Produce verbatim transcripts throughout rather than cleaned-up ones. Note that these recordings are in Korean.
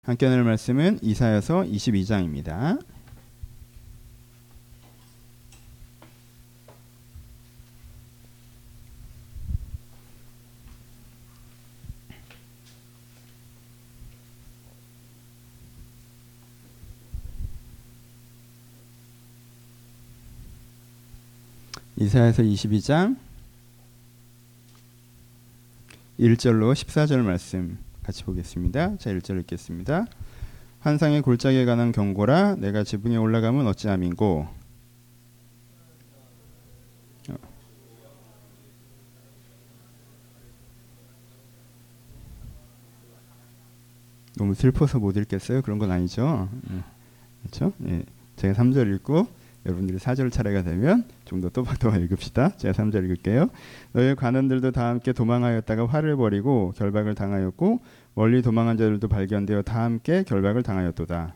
함께 나눌 말씀은 이사야서 이십이 장입니다. 이사야서 이십이 장 일 절로 십사 절 말씀 같이 보겠습니다. 자, 일 절 읽겠습니다. 환상의 골짜기에 관한 경고라. 내가 지붕에 올라가면 어찌함인고. 어. 너무 슬퍼서 못 읽겠어요? 그런 건 아니죠? 예. 그렇죠? 예. 제가 삼 절 읽고 여러분들이 사 절 차례가 되면 좀 더 또박또박 읽읍시다. 제가 삼 절 읽을게요. 너희 관원들도 다 함께 도망하였다가 화를 벌이고 결박을 당하였고 멀리 도망한 자들도 발견되어 다 함께 결박을 당하였도다.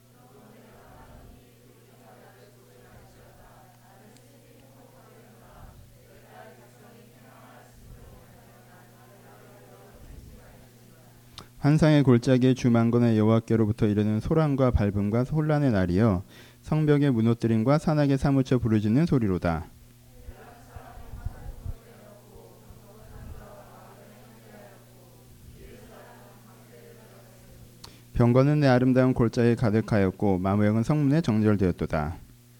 환상의 골짜기에 주 만군의 여호와께로부터 이르는 소란과 밟음과 혼란의 날이여 성벽의 무너뜨림과 산악에 사무쳐 부르짖는 소리로다. 병거는 내 아름다운 골짜기에 가득하였고 마무역은 성문에 정절되었도다.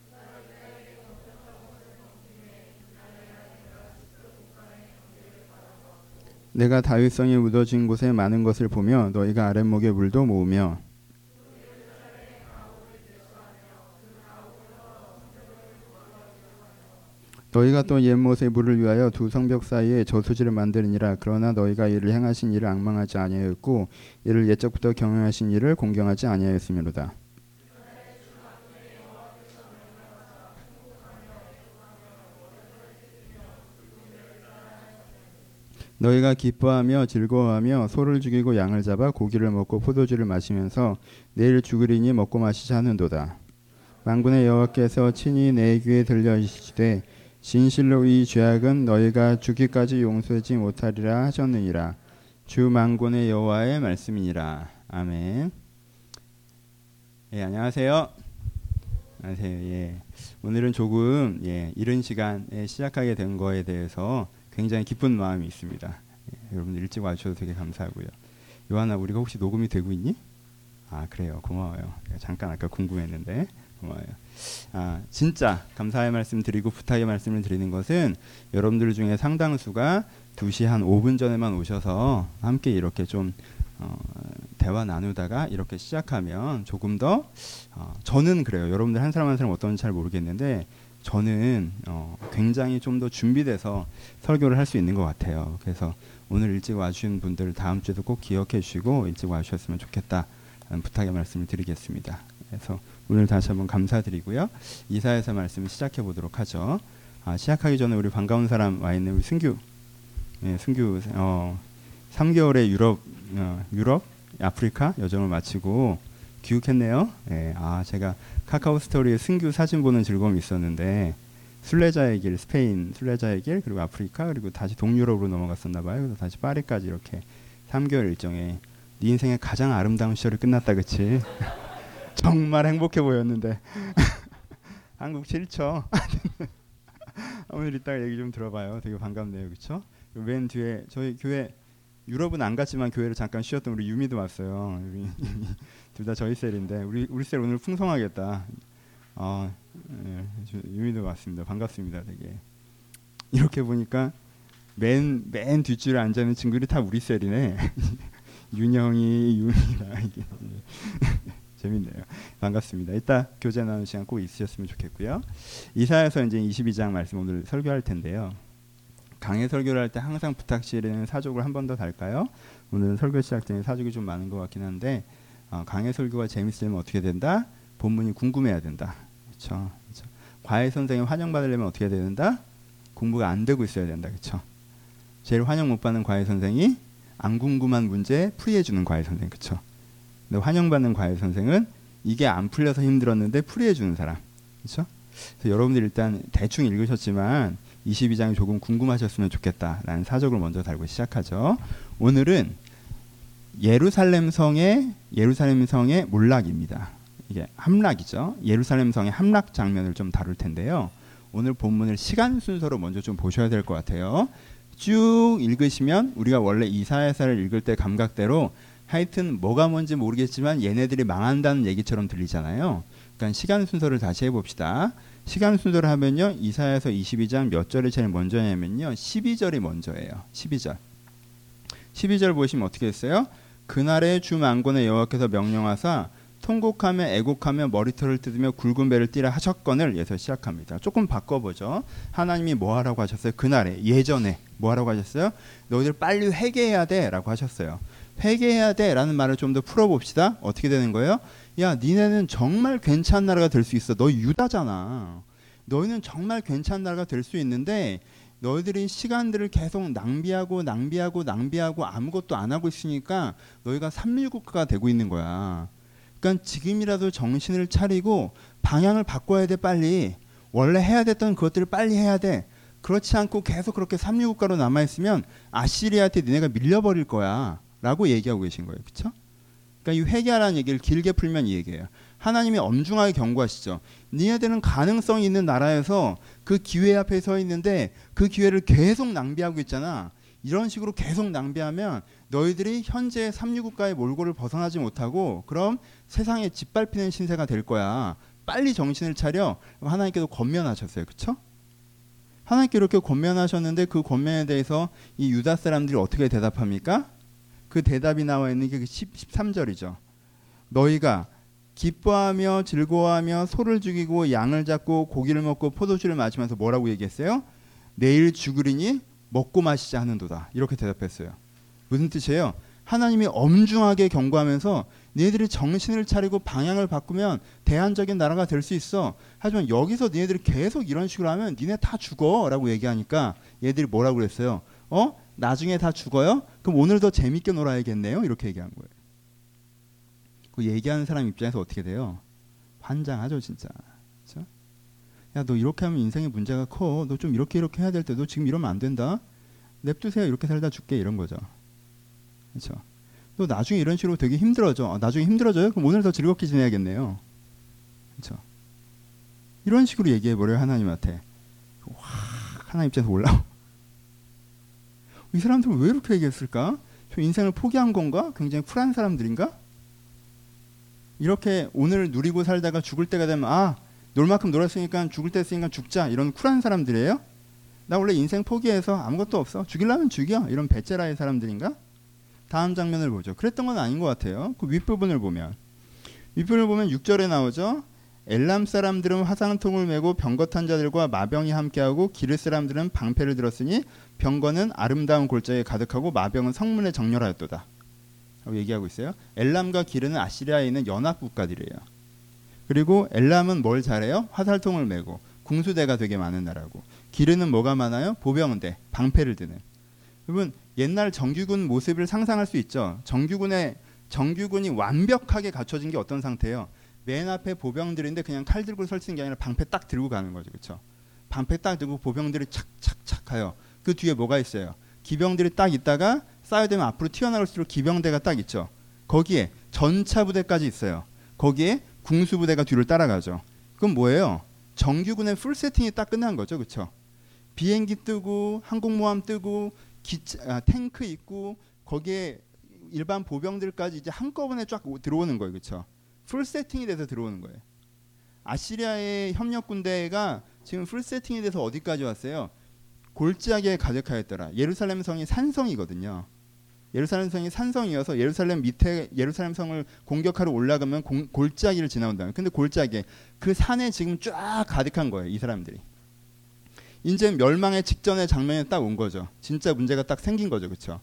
내가 다윗성이 묻어진 곳에 많은 것을 보며 너희가 아랫목에 물도 모으며 너희가 또 옛못의 물을 위하여 두 성벽 사이에 저수지를 만드느니라. 그러나 너희가 이를 행하신 일을 앙망하지 아니하였고 이를 옛적부터 경영하신 일을 공경하지 아니하였으므로다. 너희가 기뻐하며 즐거워하며 소를 죽이고 양을 잡아 고기를 먹고 포도주를 마시면서 내일 죽으리니 먹고 마시자 하는도다. 만군의 여호와께서 친히 내 귀에 들려 이르시되 진실로 이 죄악은 너희가 죽기까지 용서하지 못하리라 하셨느니라. 주 만군의 여호와의 말씀이니라. 아멘. 예, 안녕하세요. 안녕하세요. 예, 오늘은 조금 예, 이른 시간에 시작하게 된 거에 대해서 굉장히 기쁜 마음이 있습니다. 예, 여러분들 일찍 와주셔서 되게 감사하고요. 요한아, 우리가 혹시 녹음이 되고 있니? 아, 그래요. 고마워요. 잠깐 아까 궁금했는데 고마워요. 아, 진짜 감사의 말씀 드리고 부탁의 말씀을 드리는 것은 여러분들 중에 상당수가 두 시 한 오 분 전에만 오셔서 함께 이렇게 좀 어, 대화 나누다가 이렇게 시작하면 조금 더 어, 저는 그래요. 여러분들 한 사람 한 사람 어떤지 잘 모르겠는데 저는 어, 굉장히 좀 더 준비돼서 설교를 할 수 있는 것 같아요. 그래서 오늘 일찍 와주신 분들 다음 주에도 꼭 기억해 주시고 일찍 와주셨으면 좋겠다는 부탁의 말씀을 드리겠습니다. 그래서 오늘 다시 한번 감사드리고요. 이사야서 말씀을 시작해 보도록 하죠. 아, 시작하기 전에 우리 반가운 사람 와 있는 우리 승규, 예, 승규 어, 삼 개월의 유럽, 어, 유럽, 아프리카 여정을 마치고 귀국했네요. 예, 아, 제가 카카오 스토리에 승규 사진 보는 즐거움이 있었는데 순례자의 길, 스페인 순례자의 길, 그리고 아프리카, 그리고 다시 동유럽으로 넘어갔었나 봐요. 그래서 다시 파리까지 이렇게 삼 개월 일정에 네 인생의 가장 아름다운 시절이 끝났다, 그치? 정말 행복해 보였는데 한국 싫죠? 오늘 이따가 얘기 좀 들어봐요. 되게 반갑네요, 그렇죠? 맨 뒤에 저희 교회 유럽은 안 갔지만 교회를 잠깐 쉬었던 우리 유미도 왔어요. 우리 둘 다 저희 셀인데 우리 우리 셀 오늘 풍성하겠다. 아, 네, 유미도 왔습니다. 반갑습니다, 되게. 이렇게 보니까 맨 맨 뒷줄에 앉아 있는 친구들이 다 우리 셀이네. 윤영이, 유미라 이게. 재밌네요. 반갑습니다. 이따 교제 나누는 시간 꼭 있으셨으면 좋겠고요. 이사야서 이제 이십이 장 말씀 오늘 설교할 텐데요. 강해 설교를 할 때 항상 부탁드리는 사족을 한 번 더 달까요? 오늘은 설교 시작 전에 사족이 좀 많은 것 같긴 한데 어, 강해 설교가 재밌으려면 어떻게 된다? 본문이 궁금해야 된다. 그렇죠? 그렇죠? 과외 선생님 환영받으려면 어떻게 해야 된다? 공부가 안 되고 있어야 된다. 그렇죠? 제일 환영 못 받는 과외 선생이 안 궁금한 문제 풀이해 주는 과외 선생. 그렇죠? 근데 환영받는 과외 선생은 이게 안 풀려서 힘들었는데 풀이해 주는 사람. 그렇죠? 그래서 여러분들 일단 대충 읽으셨지만 이십이 장이 조금 궁금하셨으면 좋겠다라는 사족을 먼저 달고 시작하죠. 오늘은 예루살렘 성의 예루살렘 성의 몰락입니다. 이게 함락이죠. 예루살렘 성의 함락 장면을 좀 다룰 텐데요. 오늘 본문을 시간 순서로 먼저 좀 보셔야 될 것 같아요. 쭉 읽으시면 우리가 원래 이사야서를 읽을 때 감각대로 하여튼 뭐가 뭔지 모르겠지만 얘네들이 망한다는 얘기처럼 들리잖아요. 그러니까 시간 순서를 다시 해봅시다. 시간 순서를 하면요, 이사야서 이십이 장 몇 절이 제일 먼저냐면요, 십이 절이 먼저예요. 십이 절. 십이 절 보시면 어떻게 했어요? 그날에 주 만군의 여호와께서 명령하사 통곡하며 애곡하며 머리털을 뜯으며 굵은 배를 띠라 하셨거늘 에서 시작합니다. 조금 바꿔보죠. 하나님이 뭐 하라고 하셨어요? 그날에, 예전에 뭐 하라고 하셨어요? 너희들 빨리 회개해야 돼 라고 하셨어요. 회개해야 돼 라는 말을 좀 더 풀어봅시다. 어떻게 되는 거예요? 야, 니네는 정말 괜찮은 나라가 될 수 있어. 너희 유다잖아. 너희는 정말 괜찮은 나라가 될 수 있는데 너희들이 시간들을 계속 낭비하고 낭비하고 낭비하고 아무것도 안 하고 있으니까 너희가 삼일국가가 되고 있는 거야. 그러니까 지금이라도 정신을 차리고 방향을 바꿔야 돼. 빨리. 원래 해야 됐던 그것들을 빨리 해야 돼. 그렇지 않고 계속 그렇게 삼류국가로 남아있으면 아시리아한테 니네가 밀려버릴 거야 라고 얘기하고 계신 거예요. 그렇죠? 그러니까 이 회개하라는 얘기를 길게 풀면 이 얘기예요. 하나님이 엄중하게 경고하시죠. 니네들은 가능성이 있는 나라에서 그 기회 앞에 서 있는데 그 기회를 계속 낭비하고 있잖아. 이런 식으로 계속 낭비하면 너희들이 현재 삼류국가의 몰골을 벗어나지 못하고 그럼 세상에 짓밟히는 신세가 될 거야. 빨리 정신을 차려. 하나님께서 권면하셨어요. 그렇죠? 하나님께 이렇게 권면하셨는데 그 권면에 대해서 이 유다 사람들이 어떻게 대답합니까? 그 대답이 나와 있는 게 십삼 절이죠. 너희가 기뻐하며 즐거워하며 소를 죽이고 양을 잡고 고기를 먹고 포도주를 마시면서 뭐라고 얘기했어요? 내일 죽으리니 먹고 마시자 하는도다. 이렇게 대답했어요. 무슨 뜻이에요? 하나님이 엄중하게 경고하면서 너희들이 정신을 차리고 방향을 바꾸면 대안적인 나라가 될 수 있어. 하지만 여기서 너희들이 계속 이런 식으로 하면 니네 다 죽어 라고 얘기하니까 얘들이 뭐라고 그랬어요? 어? 나중에 다 죽어요? 그럼 오늘 더 재밌게 놀아야겠네요. 이렇게 얘기한 거예요. 그 얘기하는 사람 입장에서 어떻게 돼요? 환장하죠 진짜. 그렇죠? 야, 너 이렇게 하면 인생에 문제가 커. 너 좀 이렇게 이렇게 해야 될 때 너 지금 이러면 안 된다. 냅두세요. 이렇게 살다 죽게 이런 거죠. 그렇죠? 너 나중에 이런 식으로 되게 힘들어져. 아, 나중에 힘들어져요? 그럼 오늘 더 즐겁게 지내야겠네요. 그렇죠? 이런 식으로 얘기해버려요. 하나님한테. 확 하나님 입장에서 올라오. 이 사람들은 왜 이렇게 얘기했을까? 저 인생을 포기한 건가? 굉장히 쿨한 사람들인가? 이렇게 오늘 누리고 살다가 죽을 때가 되면 아, 놀 만큼 놀았으니까 죽을 때 했으니까 죽자. 이런 쿨한 사람들이에요? 나 원래 인생 포기해서 아무것도 없어. 죽이려면 죽여. 이런 배째라의 사람들인가? 다음 장면을 보죠. 그랬던 건 아닌 것 같아요. 그 윗부분을 보면 윗부분을 보면 육 절에 나오죠. 엘람 사람들은 화상통을 메고 병거탄 자들과 마병이 함께하고 기르 사람들은 방패를 들었으니 병거는 아름다운 골짜기에 가득하고 마병은 성문에 정렬하였도다 라고 얘기하고 있어요. 엘람과 기르는 아시리아에 있는 연합 국가들이에요. 그리고 엘람은 뭘 잘해요? 화살통을 메고 궁수대가 되게 많은 나라고, 기르는 뭐가 많아요? 보병대, 방패를 드는. 여러분 옛날 정규군 모습을 상상할 수 있죠. 정규군의 정규군이 완벽하게 갖춰진 게 어떤 상태예요? 맨 앞에 보병들인데 그냥 칼 들고 설 수 있는 게 아니라 방패 딱 들고 가는 거죠. 그렇죠? 방패 딱 들고 보병들이 착착착 가요. 그 뒤에 뭐가 있어요? 기병들이 딱 있다가 싸워야 되면 앞으로 튀어나갈수록 기병대가 딱 있죠. 거기에 전차 부대까지 있어요. 거기에 궁수 부대가 뒤를 따라가죠. 그건 뭐예요? 정규군의 풀 세팅이 딱 끝난 거죠. 그렇죠? 비행기 뜨고 항공모함 뜨고 기차, 아, 탱크 있고 거기에 일반 보병들까지 이제 한꺼번에 쫙 들어오는 거예요. 그렇죠? 풀 세팅이 돼서 들어오는 거예요. 아시리아의 협력 군대가 지금 풀 세팅이 돼서 어디까지 왔어요? 골짜기에 가득하였더라. 예루살렘 성이 산성이거든요. 예루살렘 성이 산성이어서 예루살렘 밑에 예루살렘 성을 공격하러 올라가면 공, 골짜기를 지나온다. 근데 골짜기에 그 산에 지금 쫙 가득한 거예요. 이 사람들이. 이제 멸망의 직전의 장면이 딱 온 거죠. 진짜 문제가 딱 생긴 거죠. 그렇죠?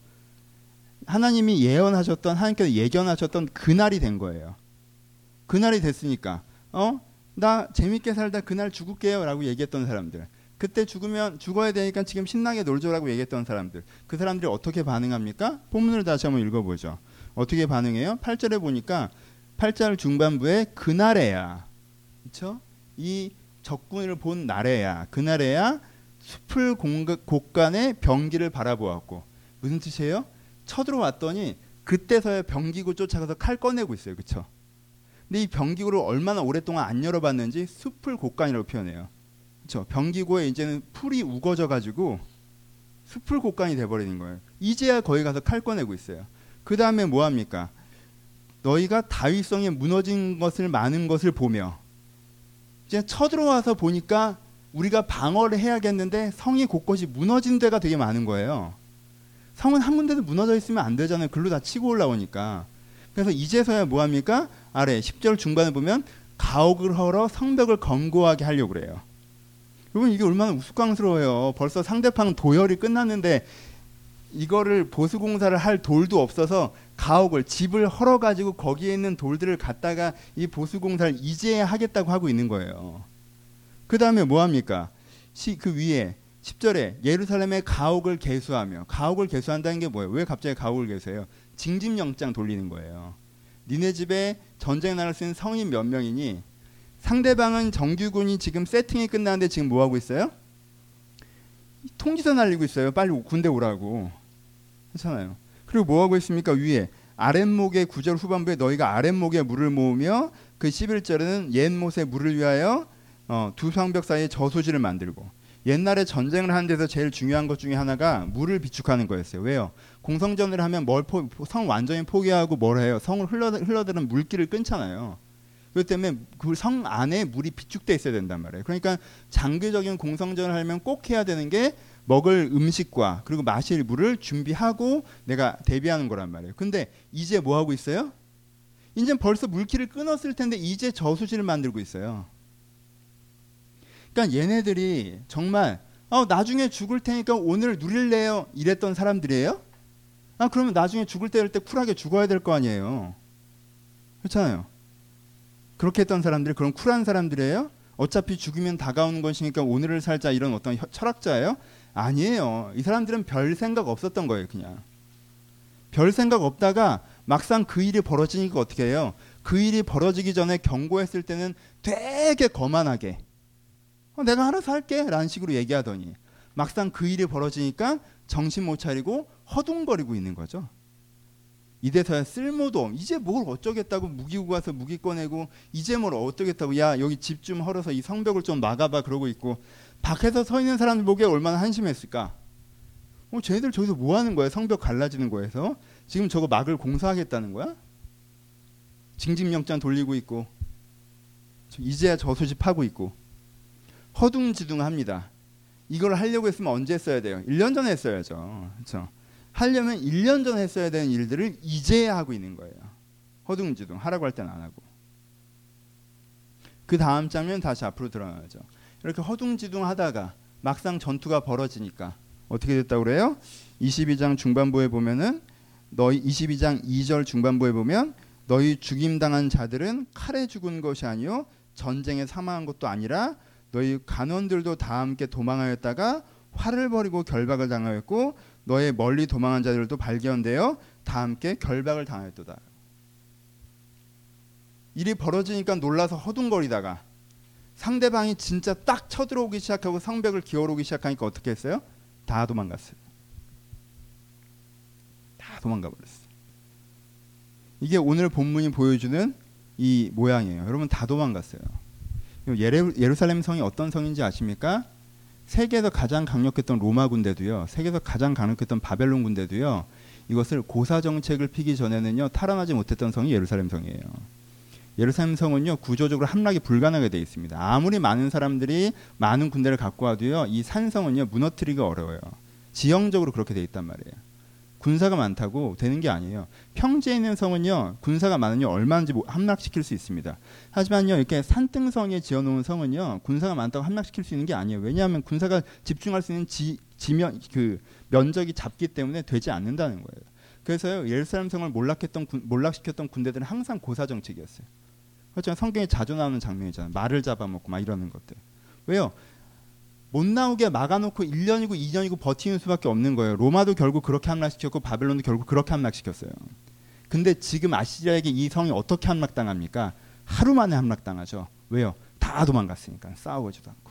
하나님이 예언하셨던, 하나님께서 예견하셨던 그날이 된 거예요. 그날이 됐으니까 어? 나 재밌게 살다 그날 죽을게요 라고 얘기했던 사람들, 그때 죽으면 죽어야 되니까 지금 신나게 놀죠라고 얘기했던 사람들, 그 사람들이 어떻게 반응합니까? 본문을 다시 한번 읽어보죠. 어떻게 반응해요? 팔 절에 보니까 팔 절 중반부에 그날에야, 그렇죠? 이 적군을 본 날에야, 그날에야 숲을 공가, 곳간에 병기를 바라보았고, 무슨 뜻이에요? 쳐들어왔더니 그때서야 병기구 쫓아가서 칼 꺼내고 있어요. 그렇죠? 근데 이 병기구를 얼마나 오랫동안 안 열어봤는지 숲을 곡간이라고 표현해요. 그렇죠? 병기구에 이제는 풀이 우거져 가지고 숲을 곡간이 돼버리는 거예요. 이제야 거기 가서 칼 꺼내고 있어요. 그 다음에 뭐 합니까? 너희가 다윗성에 무너진 것을 많은 것을 보며 이제 쳐들어와서 보니까 우리가 방어를 해야겠는데 성이 곳곳이 무너진 데가 되게 많은 거예요. 성은 한 군데도 무너져 있으면 안 되잖아요. 글로 다 치고 올라오니까. 그래서 이제서야 뭐 합니까? 아래 십 절 중반에 보면 가옥을 헐어 성벽을 견고하게 하려고 그래요. 여러분 이게 얼마나 우스꽝스러워요. 벌써 상대방 도열이 끝났는데 이거를 보수공사를 할 돌도 없어서 가옥을 집을 헐어가지고 거기에 있는 돌들을 갖다가 이 보수공사를 이제 하겠다고 하고 있는 거예요. 그 다음에 뭐 합니까? 시, 그 위에 십 절에 예루살렘의 가옥을 개수하며, 가옥을 개수한다는 게 뭐예요? 왜 갑자기 가옥을 개수해요? 징집영장 돌리는 거예요. 니네 집에 전쟁 나갈 수 있는 성인 몇 명이니 상대방은 정규군이 지금 세팅이 끝나는데 지금 뭐 하고 있어요? 통지서 날리고 있어요. 빨리 군대 오라고. 그렇잖아요. 그리고 뭐 하고 있습니까? 위에 아랫목의 구 절 후반부에 너희가 아랫목에 물을 모으며 그 십일 절에는 옛못에 물을 위하여 어, 두 성벽 사이에 저수지를 만들고, 옛날에 전쟁을 하는 데서 제일 중요한 것 중에 하나가 물을 비축하는 거였어요. 왜요? 공성전을 하면 뭘 포, 성 완전히 포기하고 뭘 해요? 성을 흘러, 흘러드는 물길을 끊잖아요. 그렇기 때문에 그 성 안에 물이 비축돼 있어야 된단 말이에요. 그러니까 장기적인 공성전을 하려면 꼭 해야 되는 게 먹을 음식과 그리고 마실 물을 준비하고 내가 대비하는 거란 말이에요. 근데 이제 뭐 하고 있어요? 이제 벌써 물길을 끊었을 텐데 이제 저수지를 만들고 있어요. 그러니까 얘네들이 정말 어, 나중에 죽을 테니까 오늘 누릴래요 이랬던 사람들이에요. 아 그러면 나중에 죽을 때 될 때 쿨하게 죽어야 될 거 아니에요. 그렇잖아요. 그렇게 했던 사람들이 그런 쿨한 사람들이에요? 어차피 죽으면 다가오는 것이니까 오늘을 살자 이런 어떤 철학자예요? 아니에요. 이 사람들은 별 생각 없었던 거예요. 그냥 별 생각 없다가 막상 그 일이 벌어지니까 어떻게 해요? 그 일이 벌어지기 전에 경고했을 때는 되게 거만하게 어, 내가 알아서 할게 라는 식으로 얘기하더니 막상 그 일이 벌어지니까 정신 못 차리고 허둥거리고 있는 거죠. 이래서야 쓸모도 이제 뭘 어쩌겠다고 무기고 가서 무기 꺼내고 이제 뭘 어쩌겠다고 야 여기 집 좀 헐어서 이 성벽을 좀 막아봐 그러고 있고, 밖에서 서 있는 사람들 보기에 얼마나 한심했을까. 어, 쟤네들 저기서 뭐 하는 거야? 성벽 갈라지는 거에서 지금 저거 막을 공사하겠다는 거야? 징집영장 돌리고 있고 이제야 저수지 파고 있고 허둥지둥합니다. 이걸 하려고 했으면 언제 했어야 돼요? 일 년 전에 했어야죠. 그렇죠? 하려면 일 년 전에 했어야 되는 일들을 이제야 하고 있는 거예요. 허둥지둥 하라고 할 때는 안 하고. 그 다음 장면 다시 앞으로 드러나죠. 이렇게 허둥지둥 하다가 막상 전투가 벌어지니까 어떻게 됐다고 그래요? 이십이 장 중반부에 보면은 너희 이십이 장 이 절 중반부에 보면 너희 죽임당한 자들은 칼에 죽은 것이 아니요 전쟁에 사망한 것도 아니라 너희 간원들도 다 함께 도망하였다가 활을 버리고 결박을 당하였고 너의 멀리 도망한 자들도 발견되어 다 함께 결박을 당하였도다. 일이 벌어지니까 놀라서 허둥거리다가 상대방이 진짜 딱 쳐들어오기 시작하고 성벽을 기어오르기 시작하니까 어떻게 했어요? 다 도망갔어요. 다 도망가 버렸어요. 이게 오늘 본문이 보여주는 이 모양이에요. 여러분 다 도망갔어요. 예루, 예루살렘 성이 어떤 성인지 아십니까? 세계에서 가장 강력했던 로마 군대도요, 세계에서 가장 강력했던 바벨론 군대도요, 이것을 고사 정책을 피기 전에는요 탈환하지 못했던 성이 예루살렘 성이에요. 예루살렘 성은요 구조적으로 함락이 불가능하게 되어 있습니다. 아무리 많은 사람들이 많은 군대를 갖고 와도요 이 산성은요 무너뜨리기가 어려워요. 지형적으로 그렇게 되어 있단 말이에요. 군사가 많다고 되는 게 아니에요. 평지에 있는 성은요 군사가 많으면 얼마든지 함락시킬 수 있습니다. 하지만요 이렇게 산등성에 지어놓은 성은요 군사가 많다고 함락시킬 수 있는 게 아니에요. 왜냐하면 군사가 집중할 수 있는 지, 지면 그 면적이 작기 때문에 되지 않는다는 거예요. 그래서요 예루살렘 성을 몰락했던 군, 몰락시켰던 군대들은 항상 고사 정책이었어요. 그렇죠. 성경에 자주 나오는 장면이잖아요. 말을 잡아먹고 막 이러는 것들. 왜요? 못 나오게 막아놓고 일 년이고 이 년이고 버티는 수밖에 없는 거예요. 로마도 결국 그렇게 함락시켰고 바벨론도 결국 그렇게 함락시켰어요. 근데 지금 아시리아에게 이 성이 어떻게 함락당합니까? 하루 만에 함락당하죠. 왜요? 다 도망갔으니까. 싸우지도 않고.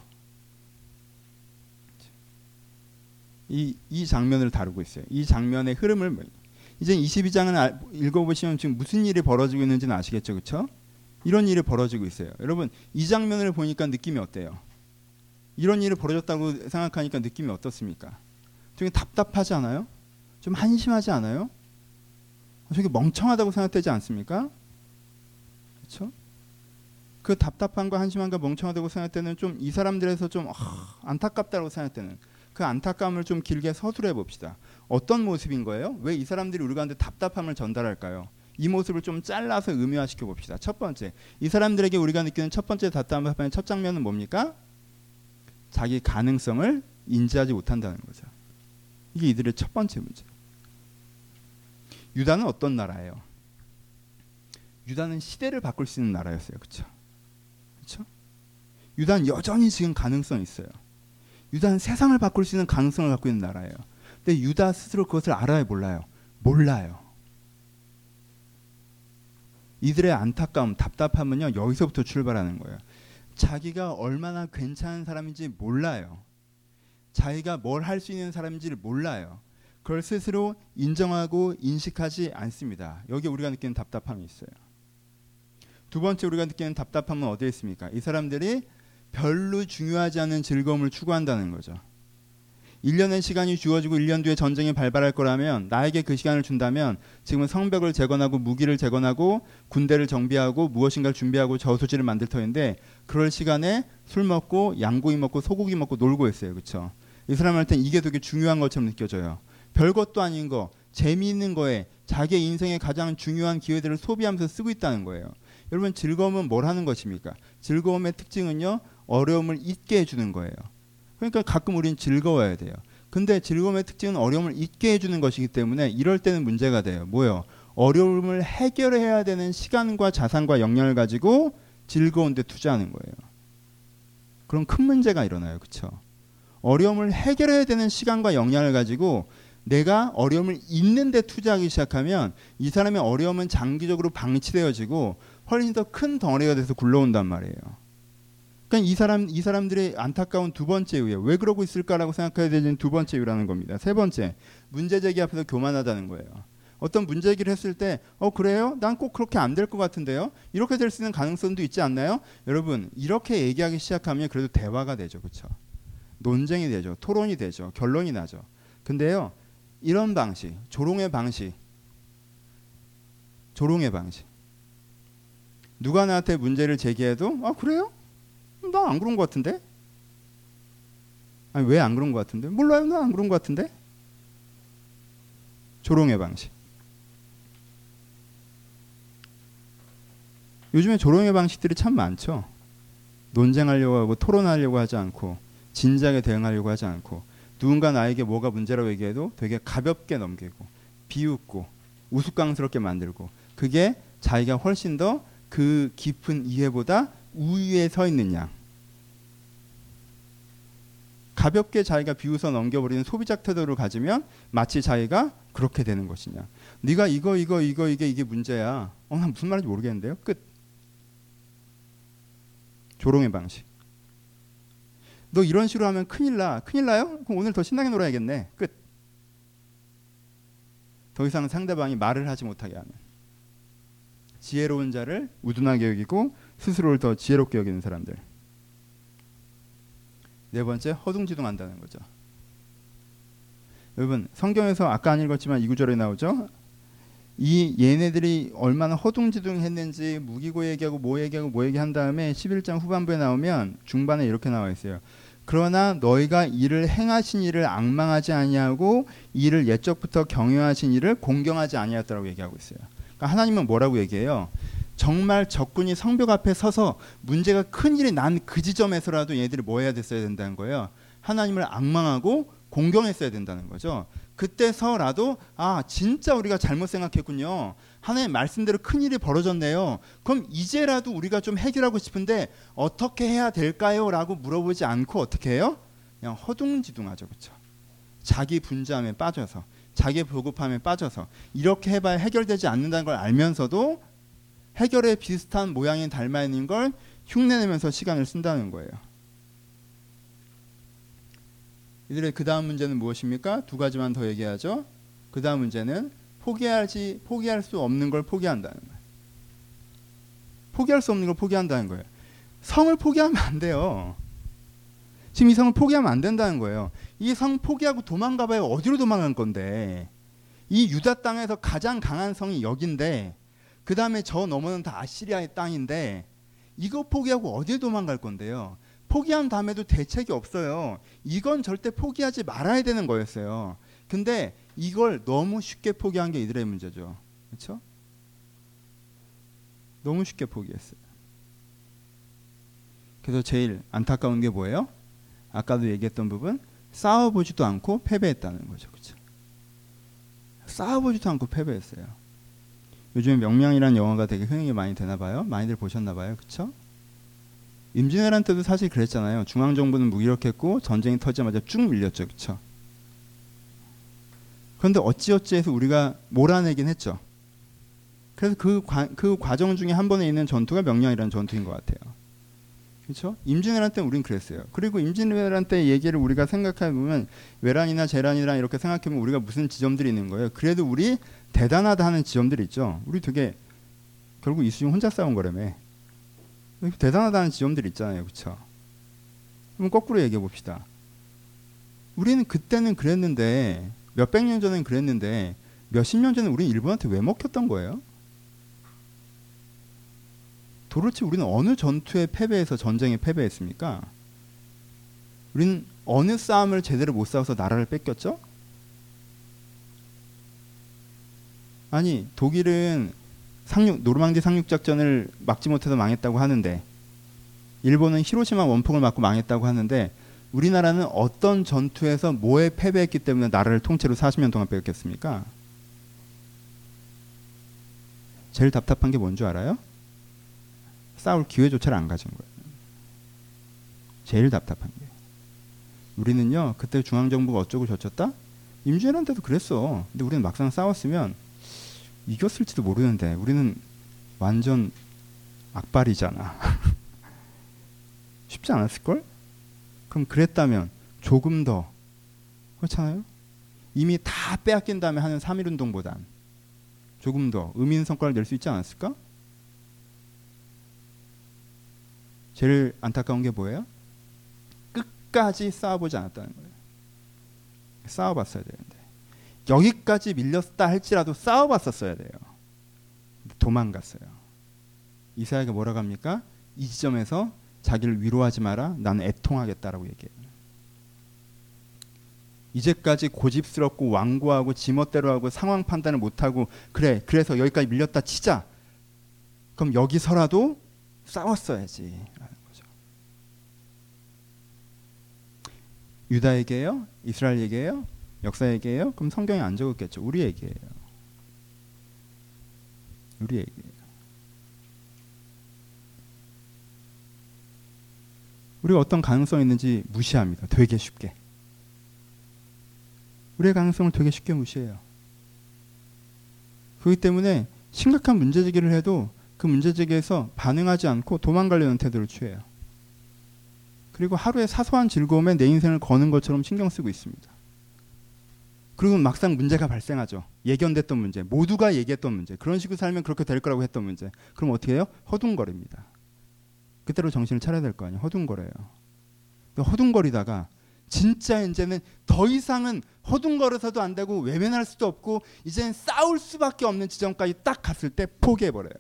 이, 이 장면을 다루고 있어요. 이 장면의 흐름을, 이제 이십이 장은 아, 읽어보시면 지금 무슨 일이 벌어지고 있는지는 아시겠죠, 그렇죠? 이런 일이 벌어지고 있어요. 여러분 이 장면을 보니까 느낌이 어때요? 이런 일이 벌어졌다고 생각하니까 느낌이 어떻습니까? 되게 답답하지 않아요? 좀 한심하지 않아요? 저게 멍청하다고 생각되지 않습니까? 그렇죠? 그 답답함과 한심함과 멍청하다고 생각되는 좀 이 사람들에서 좀 아, 안타깝다고 생각되는 그 안타까움을 좀 길게 서술해 봅시다. 어떤 모습인 거예요? 왜 이 사람들이 우리 가운데 답답함을 전달할까요? 이 모습을 좀 잘라서 의미화시켜 봅시다. 첫 번째, 이 사람들에게 우리가 느끼는 첫 번째 답답함의 첫 장면은 뭡니까? 자기 가능성을 인지하지 못한다는 거죠. 이게 이들의 첫 번째 문제. 유다는 어떤 나라예요? 유다는 시대를 바꿀 수 있는 나라였어요. 그렇죠? 그렇죠? 유다는 여전히 지금 가능성이 있어요. 유다는 세상을 바꿀 수 있는 가능성을 갖고 있는 나라예요. 근데 유다 스스로 그것을 알아요, 몰라요? 몰라요. 이들의 안타까움, 답답함은요, 여기서부터 출발하는 거예요. 자기가 얼마나 괜찮은 사람인지 몰라요. 자기가 뭘 할 수 있는 사람인지를 몰라요. 그걸 스스로 인정하고 인식하지 않습니다. 여기 우리가 느끼는 답답함이 있어요. 두 번째 우리가 느끼는 답답함은 어디에 있습니까? 이 사람들이 별로 중요하지 않은 즐거움을 추구한다는 거죠. 일 년의 시간이 주어지고 일 년 뒤에 전쟁이 발발할 거라면 나에게 그 시간을 준다면 지금은 성벽을 재건하고 무기를 재건하고 군대를 정비하고 무엇인가를 준비하고 저수지를 만들 터인데 그럴 시간에 술 먹고 양고기 먹고 소고기 먹고 놀고 있어요. 그렇죠? 이 사람한테는 이게 되게 중요한 것처럼 느껴져요. 별것도 아닌 거, 재미있는 거에 자기의 인생의 가장 중요한 기회들을 소비하면서 쓰고 있다는 거예요. 여러분 즐거움은 뭘 하는 것입니까? 즐거움의 특징은요. 어려움을 잊게 해주는 거예요. 그러니까 가끔 우리는 즐거워야 돼요. 근데 즐거움의 특징은 어려움을 잊게 해주는 것이기 때문에 이럴 때는 문제가 돼요. 뭐요? 어려움을 해결해야 되는 시간과 자산과 역량을 가지고 즐거운 데 투자하는 거예요. 그럼 큰 문제가 일어나요. 그렇죠? 어려움을 해결해야 되는 시간과 역량을 가지고 내가 어려움을 잊는 데 투자하기 시작하면 이 사람의 어려움은 장기적으로 방치되어지고 훨씬 더 큰 덩어리가 돼서 굴러온단 말이에요. 그러니까 이 사람 이 사람들의 안타까운 두 번째 이유예요. 왜 그러고 있을까라고 생각해야 되는 두 번째 이유라는 겁니다. 세 번째, 문제 제기 앞에서 교만하다는 거예요. 어떤 문제 제기를 했을 때, 어 그래요? 난 꼭 그렇게 안 될 것 같은데요? 이렇게 될 수 있는 가능성도 있지 않나요? 여러분 이렇게 얘기하기 시작하면 그래도 대화가 되죠, 그렇죠? 논쟁이 되죠, 토론이 되죠, 결론이 나죠. 근데요, 이런 방식, 조롱의 방식, 조롱의 방식. 누가 나한테 문제를 제기해도, 아 그래요? 나 안 그런 것 같은데? 아니 왜 안 그런 것 같은데? 몰라요, 나 안 그런 것 같은데? 조롱의 방식. 요즘에 조롱의 방식들이 참 많죠. 논쟁하려고 하고 토론하려고 하지 않고 진지하게 대응하려고 하지 않고 누군가 나에게 뭐가 문제라고 얘기해도 되게 가볍게 넘기고 비웃고 우스꽝스럽게 만들고 그게 자기가 훨씬 더 그 깊은 이해보다 우위에 서 있는 양. 가볍게 자기가 비웃어 넘겨버리는 소비적 태도를 가지면 마치 자기가 그렇게 되는 것이냐. 네가 이거 이거 이거 이게 이게 문제야. 어, 난 무슨 말인지 모르겠는데요. 끝. 조롱의 방식. 너 이런 식으로 하면 큰일 나. 큰일 나요? 그럼 오늘 더 신나게 놀아야겠네. 끝. 더 이상 상대방이 말을 하지 못하게 하는. 지혜로운 자를 우둔하게 여기고 스스로를 더 지혜롭게 여기는 사람들. 네 번째, 허둥지둥한다는 거죠. 여러분 성경에서 아까 안 읽었지만 이 구절에 나오죠. 이 얘네들이 얼마나 허둥지둥했는지 무기고 얘기하고 뭐 얘기하고 뭐 얘기한 다음에 십일 장 후반부에 나오면 중반에 이렇게 나와 있어요. 그러나 너희가 이를 행하신 이를 앙망하지 아니하고 이를 옛적부터 경영하신 이를 공경하지 아니하였다라고 얘기하고 있어요. 그러니까 하나님은 뭐라고 얘기해요? 정말 적군이 성벽 앞에 서서 문제가 큰 일이 난 그 지점에서라도 얘들이 뭐 해야 됐어야 된다는 거예요. 하나님을 앙망하고 공경했어야 된다는 거죠. 그때서라도 아 진짜 우리가 잘못 생각했군요. 하나님의 말씀대로 큰일이 벌어졌네요. 그럼 이제라도 우리가 좀 해결하고 싶은데 어떻게 해야 될까요? 라고 물어보지 않고 어떻게 해요? 그냥 허둥지둥하죠. 그렇죠? 자기 분주함에 빠져서 자기 보급함에 빠져서 이렇게 해봐야 해결되지 않는다는 걸 알면서도 해결에 비슷한 모양이 닮아 있는 걸 흉내내면서 시간을 쓴다는 거예요. 이들의 그 다음 문제는 무엇입니까? 두 가지만 더 얘기하죠. 그 다음 문제는 포기하지 포기할 수 없는 걸 포기한다는 거예요. 포기할 수 없는 걸 포기한다는 거예요. 성을 포기하면 안 돼요. 지금 이 성을 포기하면 안 된다는 거예요. 이 성 포기하고 도망가봐야 어디로 도망갈 건데. 이 유다 땅에서 가장 강한 성이 여긴데 그 다음에 저 너머는 다 아시리아의 땅인데 이거 포기하고 어디에 도망갈 건데요. 포기한 다음에도 대책이 없어요. 이건 절대 포기하지 말아야 되는 거였어요. 근데 이걸 너무 쉽게 포기한 게 이들의 문제죠. 그렇죠? 너무 쉽게 포기했어요. 그래서 제일 안타까운 게 뭐예요? 아까도 얘기했던 부분, 싸워보지도 않고 패배했다는 거죠. 그렇죠? 싸워보지도 않고 패배했어요. 요즘에 명량이라는 영화가 되게 흥행이 많이 되나 봐요. 많이들 보셨나 봐요. 그렇죠? 임진왜란 때도 사실 그랬잖아요. 중앙정부는 무기력했고 전쟁이 터지자마자 쭉 밀렸죠. 그렇죠? 그런데 어찌어찌해서 우리가 몰아내긴 했죠. 그래서 그, 과, 그 과정 중에 한 번에 있는 전투가 명량이라는 전투인 것 같아요. 그렇죠? 임진왜란 때 우린 그랬어요. 그리고 임진왜란 때 얘기를 우리가 생각해보면 외란이나 재란이나 이렇게 생각해보면 우리가 무슨 지점들이 있는 거예요. 그래도 우리 대단하다 하는 지점들이 있죠. 우리 되게 결국 이수중 혼자 싸운 거라며. 대단하다는 지점들이 있잖아요. 그렇죠? 그럼 거꾸로 얘기해 봅시다. 우리는 그때는 그랬는데 몇백 년 전엔 그랬는데 몇십 년 전에 우리는 일본한테 왜 먹혔던 거예요? 도대체 우리는 어느 전투에 패배해서 전쟁에 패배했습니까? 우리는 어느 싸움을 제대로 못 싸워서 나라를 뺏겼죠? 아니 독일은 상륙, 노르망디 상륙작전을 막지 못해서 망했다고 하는데 일본은 히로시마 원폭을 맞고 망했다고 하는데 우리나라는 어떤 전투에서 뭐에 패배했기 때문에 나라를 통째로 사십 년 동안 뺏겼습니까? 제일 답답한 게 뭔 줄 알아요? 싸울 기회조차를 안 가진 거예요. 제일 답답한 게. 우리는요. 그때 중앙정부가 어쩌고 저쩌다? 임진왜란 때도 그랬어. 근데 우리는 막상 싸웠으면 이겼을지도 모르는데 우리는 완전 악발이잖아. 쉽지 않았을걸? 그럼 그랬다면 조금 더 그렇잖아요? 이미 다 빼앗긴 다음에 하는 삼일운동보단 조금 더 의미 있는 성과를 낼 수 있지 않았을까? 제일 안타까운 게 뭐예요? 끝까지 싸워보지 않았다는 거예요. 싸워봤어야 되는데 여기까지 밀렸다 할지라도 싸워봤었어야 돼요. 도망갔어요. 이사야가 뭐라고 합니까? 이 지점에서 자기를 위로하지 마라. 나는 애통하겠다라고 얘기해요. 이제까지 고집스럽고 완고하고 지멋대로 하고 상황 판단을 못하고 그래 그래서 여기까지 밀렸다 치자. 그럼 여기서라도 싸웠어야지 라는 거죠. 유다에게요? 이스라엘에게요? 역사에게요? 그럼 성경에 안 적었겠죠. 우리에게요. 우리에게요. 우리가 어떤 가능성이 있는지 무시합니다. 되게 쉽게. 우리의 가능성을 되게 쉽게 무시해요. 그렇기 때문에 심각한 문제제기를 해도 그 문제제기에서 반응하지 않고 도망가려는 태도를 취해요. 그리고 하루의 사소한 즐거움에 내 인생을 거는 것처럼 신경 쓰고 있습니다. 그리고 막상 문제가 발생하죠. 예견됐던 문제, 모두가 얘기했던 문제, 그런 식으로 살면 그렇게 될 거라고 했던 문제. 그럼 어떻게 해요? 허둥거립니다. 그때로 정신을 차려야 될 거 아니에요. 허둥거려요. 허둥거리다가 진짜 이제는 더 이상은 허둥거려서도 안 되고 외면할 수도 없고 이제는 싸울 수밖에 없는 지점까지 딱 갔을 때 포기해버려요.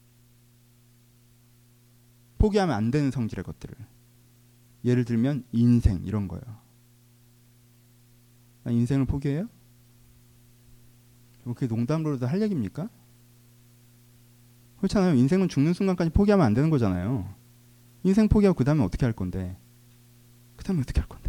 포기하면 안 되는 성질의 것들을. 예를 들면 인생 이런 거요. 인생을 포기해요? 그게 농담으로도 할 얘기입니까? 그렇잖아요. 인생은 죽는 순간까지 포기하면 안 되는 거잖아요. 인생 포기하고 그 다음에 어떻게 할 건데? 그 다음에 어떻게 할 건데?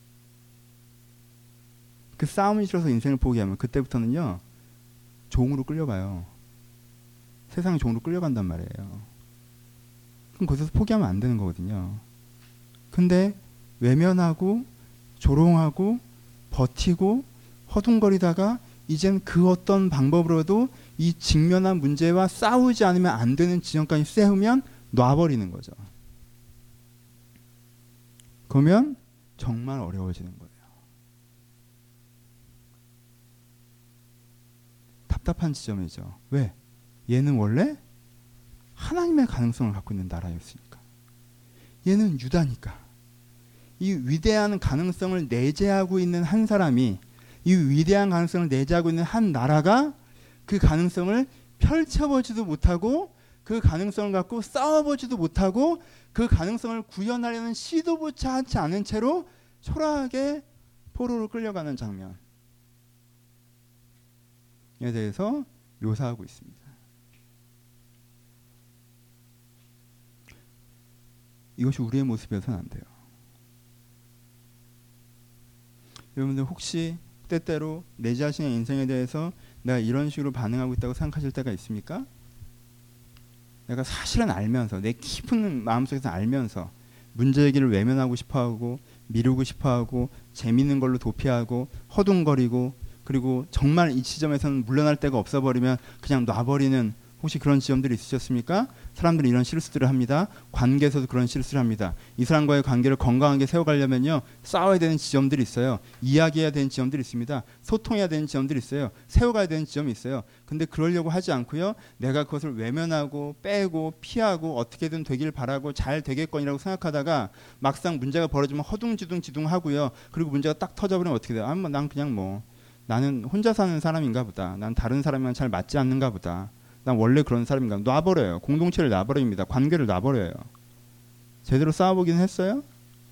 그 싸움이 싫어서 인생을 포기하면 그때부터는요. 종으로 끌려가요. 세상의 종으로 끌려간단 말이에요. 그럼 거기서 포기하면 안 되는 거거든요. 근데 외면하고 조롱하고 버티고 허둥거리다가 이젠 그 어떤 방법으로도 이 직면한 문제와 싸우지 않으면 안 되는 지점까지 세우면 놔버리는 거죠. 그러면 정말 어려워지는 거예요. 답답한 지점이죠. 왜? 얘는 원래 하나님의 가능성을 갖고 있는 나라였으니까. 얘는 유다니까. 이 위대한 가능성을 내재하고 있는 한 사람이, 이 위대한 가능성을 내재하고 있는 한 나라가 그 가능성을 펼쳐보지도 못하고, 그 가능성을 갖고 싸워보지도 못하고, 그 가능성을 구현하려는 시도조차 하지 않은 채로 초라하게 포로로 끌려가는 장면에 대해서 묘사하고 있습니다. 이것이 우리의 모습이어서는 안 돼요. 여러분들 혹시 때때로 내 자신의 인생에 대해서 내가 이런 식으로 반응하고 있다고 생각하실 때가 있습니까? 내가 사실은 알면서, 내 깊은 마음속에서 알면서 문제제기를 외면하고 싶어하고 미루고 싶어하고 재밌는 걸로 도피하고 허둥거리고, 그리고 정말 이 지점에서는 물러날 데가 없어버리면 그냥 놔버리는, 혹시 그런 지점들이 있으셨습니까? 사람들이 이런 실수들을 합니다. 관계에서도 그런 실수를 합니다. 이 사람과의 관계를 건강하게 세워가려면요, 싸워야 되는 지점들이 있어요. 이야기해야 되는 지점들이 있습니다. 소통해야 되는 지점들이 있어요. 세워가야 되는 지점이 있어요. 근데 그러려고 하지 않고요, 내가 그것을 외면하고 빼고 피하고 어떻게든 되길 바라고 잘 되겠거니라고 생각하다가 막상 문제가 벌어지면 허둥지둥 지둥하고요. 그리고 문제가 딱 터져버리면 어떻게 돼요? 아, 뭐, 난 그냥 뭐 나는 혼자 사는 사람인가 보다. 난 다른 사람이랑 잘 맞지 않는가 보다. 난 원래 그런 사람인가. 놔버려요. 공동체를 놔버립니다. 관계를 놔버려요. 제대로 싸워보긴 했어요?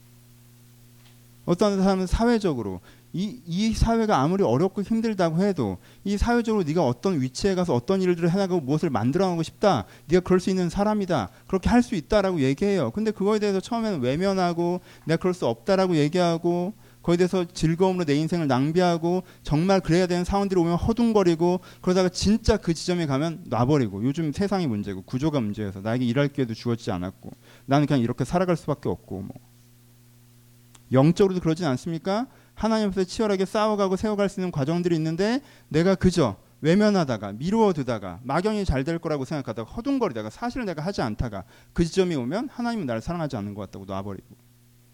어떤 사람은 사회적으로 이, 이 사회가 아무리 어렵고 힘들다고 해도 이 사회적으로 네가 어떤 위치에 가서 어떤 일들을 해나가고 무엇을 만들어가고 싶다, 네가 그럴 수 있는 사람이다, 그렇게 할 수 있다라고 얘기해요. 근데 그거에 대해서 처음에는 외면하고 내가 그럴 수 없다라고 얘기하고, 거기에 대해서 즐거움으로 내 인생을 낭비하고, 정말 그래야 되는 상황들이 오면 허둥거리고, 그러다가 진짜 그 지점에 가면 놔버리고. 요즘 세상이 문제고 구조가 문제여서 나에게 일할 기회도 주어지지 않았고 나는 그냥 이렇게 살아갈 수밖에 없고. 뭐 영적으로도 그러진 않습니까? 하나님 앞에서 치열하게 싸워가고 세워갈 수 있는 과정들이 있는데 내가 그저 외면하다가 미루어두다가 막연히 잘 될 거라고 생각하다가 허둥거리다가 사실은 내가 하지 않다가 그 지점이 오면 하나님은 나를 사랑하지 않는 것 같다고 놔버리고.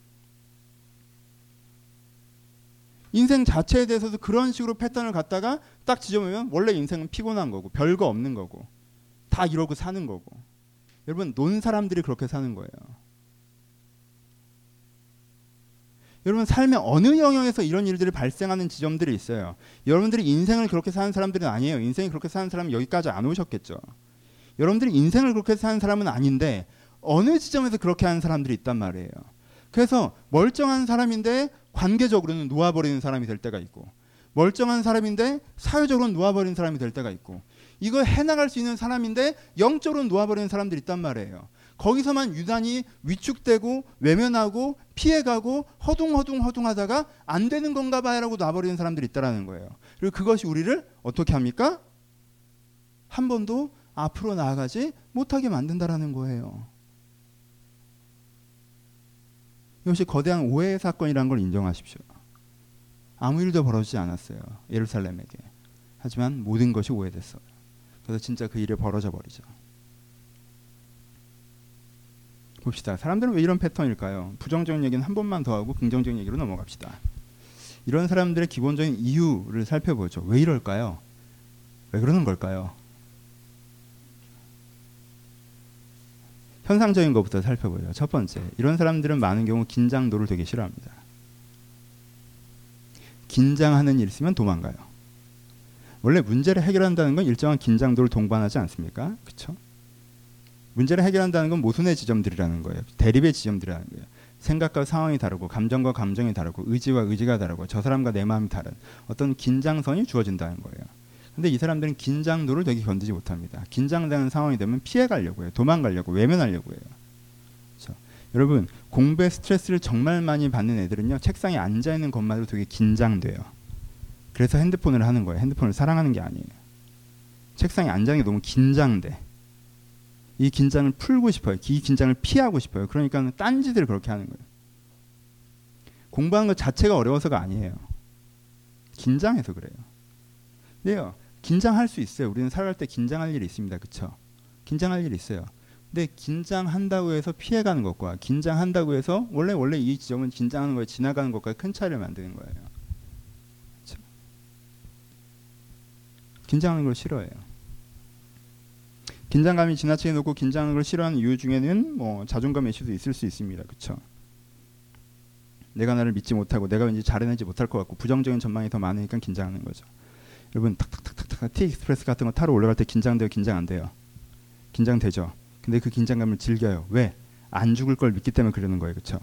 인생 자체에 대해서도 그런 식으로 패턴을 갖다가 딱 지점이면 원래 인생은 피곤한 거고 별거 없는 거고 다 이러고 사는 거고. 여러분, 논 사람들이 그렇게 사는 거예요. 여러분, 삶의 어느 영역에서 이런 일들이 발생하는 지점들이 있어요. 여러분들이 인생을 그렇게 사는 사람들은 아니에요. 인생이 그렇게 사는 사람은 여기까지 안 오셨겠죠. 여러분들이 인생을 그렇게 사는 사람은 아닌데 어느 지점에서 그렇게 하는 사람들이 있단 말이에요. 그래서 멀쩡한 사람인데 관계적으로는 놓아버리는 사람이 될 때가 있고, 멀쩡한 사람인데 사회적으로는 놓아버리는 사람이 될 때가 있고, 이걸 해나갈 수 있는 사람인데 영적으로는 놓아버리는 사람들이 있단 말이에요. 거기서만 유난히 위축되고 외면하고 피해가고 허둥허둥 하다가 안 되는 건가 봐요라고 놔버리는 사람들이 있다는 거예요. 그리고 그것이 우리를 어떻게 합니까? 한 번도 앞으로 나아가지 못하게 만든다라는 거예요. 이것이 거대한 오해의 사건이라는 걸 인정하십시오. 아무 일도 벌어지지 않았어요, 예루살렘에게. 하지만 모든 것이 오해됐어요. 그래서 진짜 그 일이 벌어져 버리죠. 봅시다. 사람들은 왜 이런 패턴일까요? 부정적인 얘기는 한 번만 더 하고 긍정적인 얘기로 넘어갑시다. 이런 사람들의 기본적인 이유를 살펴보죠. 왜 이럴까요? 왜 그러는 걸까요? 현상적인 것부터 살펴보죠. 첫 번째, 이런 사람들은 많은 경우 긴장도를 되게 싫어합니다. 긴장하는 일 있으면 도망가요. 원래 문제를 해결한다는 건 일정한 긴장도를 동반하지 않습니까? 그렇죠? 문제를 해결한다는 건 모순의 지점들이라는 거예요. 대립의 지점들이라는 거예요. 생각과 상황이 다르고 감정과 감정이 다르고 의지와 의지가 다르고 저 사람과 내 마음이 다른 어떤 긴장선이 주어진다는 거예요. 근데 이 사람들은 긴장도를 되게 견디지 못합니다. 긴장되는 상황이 되면 피해가려고 해요. 도망가려고, 외면하려고 해요. 그렇죠? 여러분, 공부에 스트레스를 정말 많이 받는 애들은요, 책상에 앉아있는 것만으로 되게 긴장돼요. 그래서 핸드폰을 하는 거예요. 핸드폰을 사랑하는 게 아니에요. 책상에 앉아있는 게 너무 긴장돼. 이 긴장을 풀고 싶어요. 이 긴장을 피하고 싶어요. 그러니까 딴짓을 그렇게 하는 거예요. 공부하는 것 자체가 어려워서가 아니에요. 긴장해서 그래요. 네요. 긴장할 수 있어요. 우리는 살아갈 때 긴장할 일이 있습니다. 그렇죠? 긴장할 일이 있어요. 근데 긴장한다고 해서 피해가는 것과 긴장한다고 해서 원래 원래 이 지점은 긴장하는 거에 지나가는 것과 큰 차이를 만드는 거예요. 그렇죠? 긴장하는 걸 싫어해요. 긴장감이 지나치게 높고 긴장하는 걸 싫어하는 이유 중에는 뭐 자존감 이슈도 있을 수 있습니다. 그렇죠? 내가 나를 믿지 못하고 내가 왠지 잘해내지 못할 것 같고 부정적인 전망이 더 많으니까 긴장하는 거죠. 여러분 탁탁탁탁탁 티익스프레스 같은 거 타러 올라갈 때 긴장돼요? 긴장 안 돼요? 긴장되죠. 근데 그 긴장감을 즐겨요. 왜? 안 죽을 걸 믿기 때문에 그러는 거예요. 그렇죠?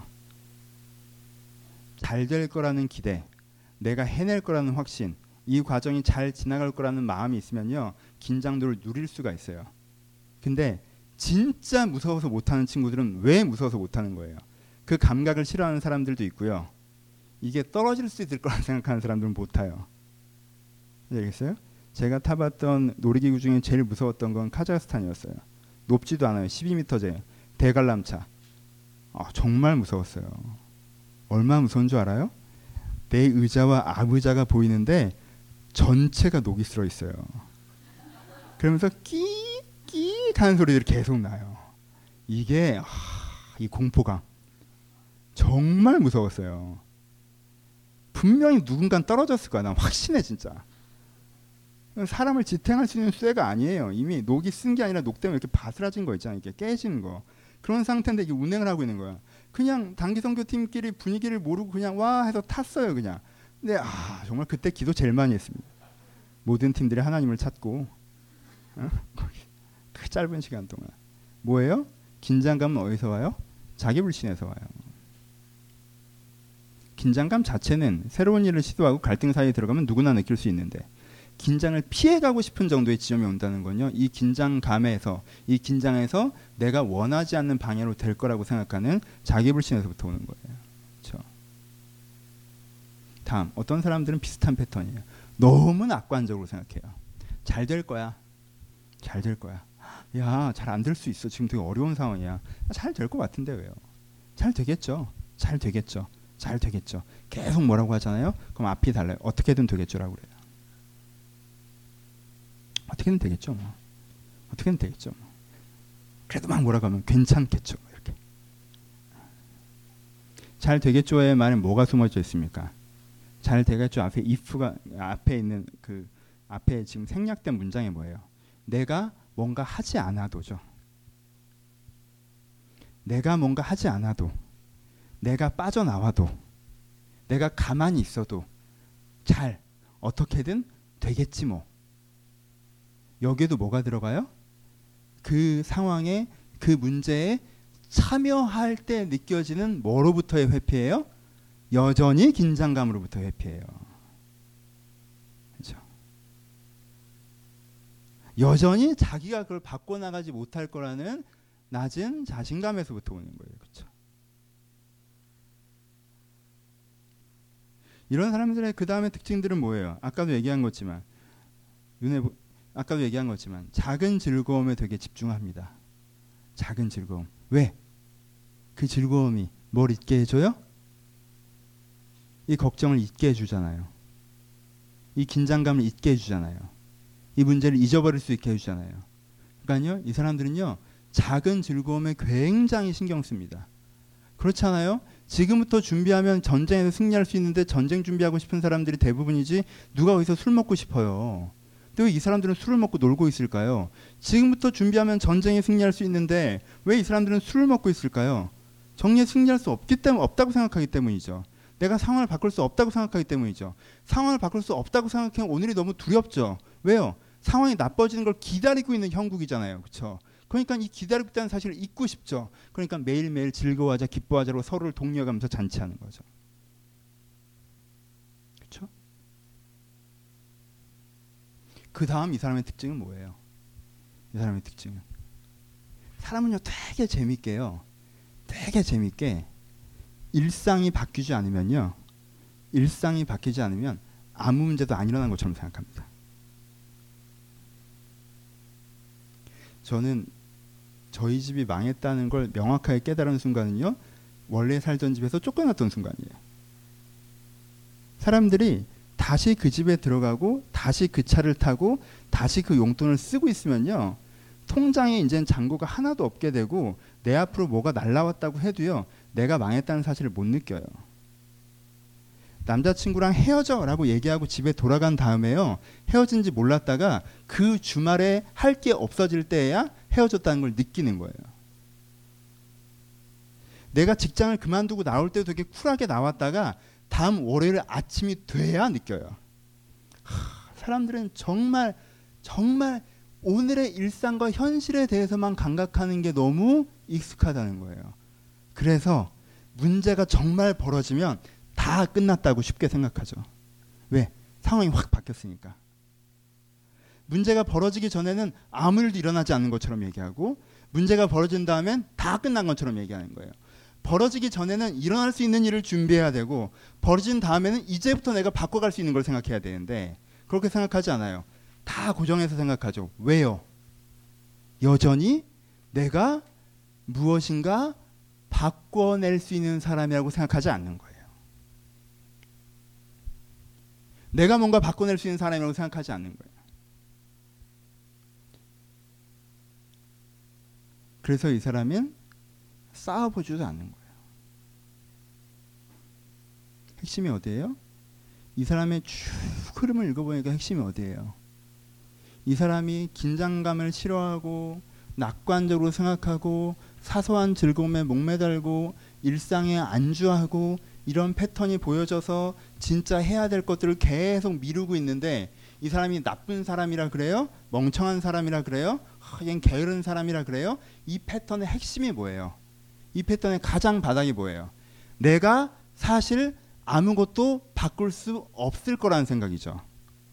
잘 될 거라는 기대, 내가 해낼 거라는 확신, 이 과정이 잘 지나갈 거라는 마음이 있으면요, 긴장도를 누릴 수가 있어요. 근데 진짜 무서워서 못하는 친구들은 왜 무서워서 못하는 거예요? 그 감각을 싫어하는 사람들도 있고요. 이게 떨어질 수 있을 거라 생각하는 사람들은 못 타요. 알겠어요? 제가 타봤던 놀이기구 중에 제일 무서웠던 건 카자흐스탄이었어요. 높지도 않아요. 십이 미터제 대관람차. 아, 정말 무서웠어요. 얼마나 무서운 줄 알아요? 내 의자와 앞의자가 보이는데 전체가 녹이 슬어 있어요. 그러면서 끼끼 하는 소리들이 계속 나요. 이게 아, 이 공포감 정말 무서웠어요. 분명히 누군가 떨어졌을 거야. 난 확신해 진짜. 사람을 지탱할 수 있는 쇠가 아니에요. 이미 녹이 쓴 게 아니라 녹 때문에 이렇게 바스라진 거 있잖아요. 이렇게 깨지는 거. 그런 상태인데 이게 운행을 하고 있는 거야. 그냥 단기선교팀끼리 분위기를 모르고 그냥 와 해서 탔어요. 그냥. 근데 아 정말 그때 기도 제일 많이 했습니다. 모든 팀들이 하나님을 찾고 어? 그 짧은 시간 동안. 뭐예요? 긴장감은 어디서 와요? 자기 불신에서 와요. 긴장감 자체는 새로운 일을 시도하고 갈등 사이에 들어가면 누구나 느낄 수 있는데 긴장을 피해가고 싶은 정도의 지점이 온다는 건요. 이 긴장감에서 이 긴장에서 내가 원하지 않는 방향으로 될 거라고 생각하는 자기불신에서부터 오는 거예요. 그렇죠? 다음 어떤 사람들은 비슷한 패턴이에요. 너무 낙관적으로 생각해요. 잘 될 거야. 잘 될 거야. 야, 잘 안 될 수 있어. 지금 되게 어려운 상황이야. 잘 될 것 같은데 왜요? 잘 되겠죠. 잘 되겠죠. 잘 되겠죠. 계속 뭐라고 하잖아요. 그럼 앞이 달라요. 어떻게든 되겠죠라고 그래요. 어떻게든 되겠죠. 뭐. 어떻게든 되겠죠. 뭐. 그래도 막 뭐라고 하면 괜찮겠죠. 이렇게. 잘 되겠죠의 말은 뭐가 숨어져 있습니까? 잘 되겠죠 앞에 if가 앞에 있는 그 앞에 지금 생략된 문장이 뭐예요? 내가 뭔가 하지 않아도죠. 내가 뭔가 하지 않아도, 내가 빠져나와도, 내가 가만히 있어도 잘 어떻게든 되겠지 뭐. 여기에도 뭐가 들어가요? 그 상황에 그 문제에 참여할 때 느껴지는 뭐로부터의 회피예요? 여전히 긴장감으로부터 회피해요. 그렇죠? 여전히 자기가 그걸 바꿔나가지 못할 거라는 낮은 자신감에서부터 오는 거예요. 그렇죠? 이런 사람들의 그 다음의 특징들은 뭐예요? 아까도 얘기한 거지만 눈에 보, 아까도 얘기한 거지만 작은 즐거움에 되게 집중합니다. 작은 즐거움. 왜? 그 즐거움이 뭘 잊게 해줘요? 이 걱정을 잊게 해주잖아요. 이 긴장감을 잊게 해주잖아요. 이 문제를 잊어버릴 수 있게 해주잖아요. 그러니까요, 이 사람들은요, 작은 즐거움에 굉장히 신경 씁니다. 그렇잖아요? 지금부터 준비하면 전쟁에서 승리할 수 있는데 전쟁 준비하고 싶은 사람들이 대부분이지 누가 어디서 술 먹고 싶어요. 근데 왜 이 사람들은 술을 먹고 놀고 있을까요? 지금부터 준비하면 전쟁에 승리할 수 있는데 왜 이 사람들은 술을 먹고 있을까요? 정리에 승리할 수 없기 때문에 없다고 생각하기 때문이죠. 내가 상황을 바꿀 수 없다고 생각하기 때문이죠. 상황을 바꿀 수 없다고 생각하면 오늘이 너무 두렵죠. 왜요? 상황이 나빠지는 걸 기다리고 있는 형국이잖아요. 그렇죠? 그러니까 이 기다리고 있다는 사실을 잊고 싶죠. 그러니까 매일매일 즐거워하자, 기뻐하자로 서로를 독려하면서 잔치하는 거죠. 그렇죠? 그 다음 이 사람의 특징은 뭐예요? 이 사람의 특징은 사람은요 되게 재밌게요. 되게 재밌게 일상이 바뀌지 않으면요. 일상이 바뀌지 않으면 아무 문제도 안 일어난 것처럼 생각합니다. 저는 저희 집이 망했다는 걸 명확하게 깨달은 순간은요. 원래 살던 집에서 쫓겨났던 순간이에요. 사람들이 다시 그 집에 들어가고 다시 그 차를 타고 다시 그 용돈을 쓰고 있으면요. 통장에 이제는 잔고가 하나도 없게 되고 내 앞으로 뭐가 날라왔다고 해도요. 내가 망했다는 사실을 못 느껴요. 남자친구랑 헤어져 라고 얘기하고 집에 돌아간 다음에요, 헤어진지 몰랐다가 그 주말에 할 게 없어질 때야 헤어졌다는 걸 느끼는 거예요. 내가 직장을 그만두고 나올 때도 되게 쿨하게 나왔다가 다음 월요일 아침이 돼야 느껴요. 하, 사람들은 정말 정말 오늘의 일상과 현실에 대해서만 감각하는 게 너무 익숙하다는 거예요. 그래서 문제가 정말 벌어지면 다 끝났다고 쉽게 생각하죠. 왜? 상황이 확 바뀌었으니까. 문제가 벌어지기 전에는 아무 일도 일어나지 않는 것처럼 얘기하고, 문제가 벌어진 다음엔 다 끝난 것처럼 얘기하는 거예요. 벌어지기 전에는 일어날 수 있는 일을 준비해야 되고, 벌어진 다음에는 이제부터 내가 바꿔갈 수 있는 걸 생각해야 되는데, 그렇게 생각하지 않아요. 다 고정해서 생각하죠. 왜요? 여전히 내가 무엇인가 바꿔낼 수 있는 사람이라고 생각하지 않는 거예요. 내가 뭔가 바꿔낼 수 있는 사람이라고 생각하지 않는 거예요. 그래서 이 사람은 싸워보지도 않는 거예요. 핵심이 어디예요? 이 사람의 쭉 흐름을 읽어보니까 핵심이 어디예요? 이 사람이 긴장감을 싫어하고 낙관적으로 생각하고 사소한 즐거움에 목매달고 일상에 안주하고 이런 패턴이 보여져서 진짜 해야 될 것들을 계속 미루고 있는데, 이 사람이 나쁜 사람이라 그래요? 멍청한 사람이라 그래요? 얜 게으른 사람이라 그래요? 이 패턴의 핵심이 뭐예요? 이 패턴의 가장 바닥이 뭐예요? 내가 사실 아무것도 바꿀 수 없을 거라는 생각이죠.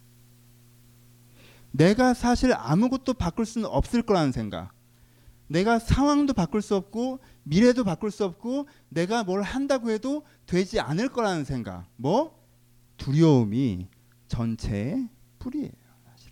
내가 사실 아무것도 바꿀 수는 없을 거라는 생각. 내가 상황도 바꿀 수 없고 미래도 바꿀 수 없고 내가 뭘 한다고 해도 되지 않을 거라는 생각. 뭐? 두려움이 전체의 뿌리예요. 사실.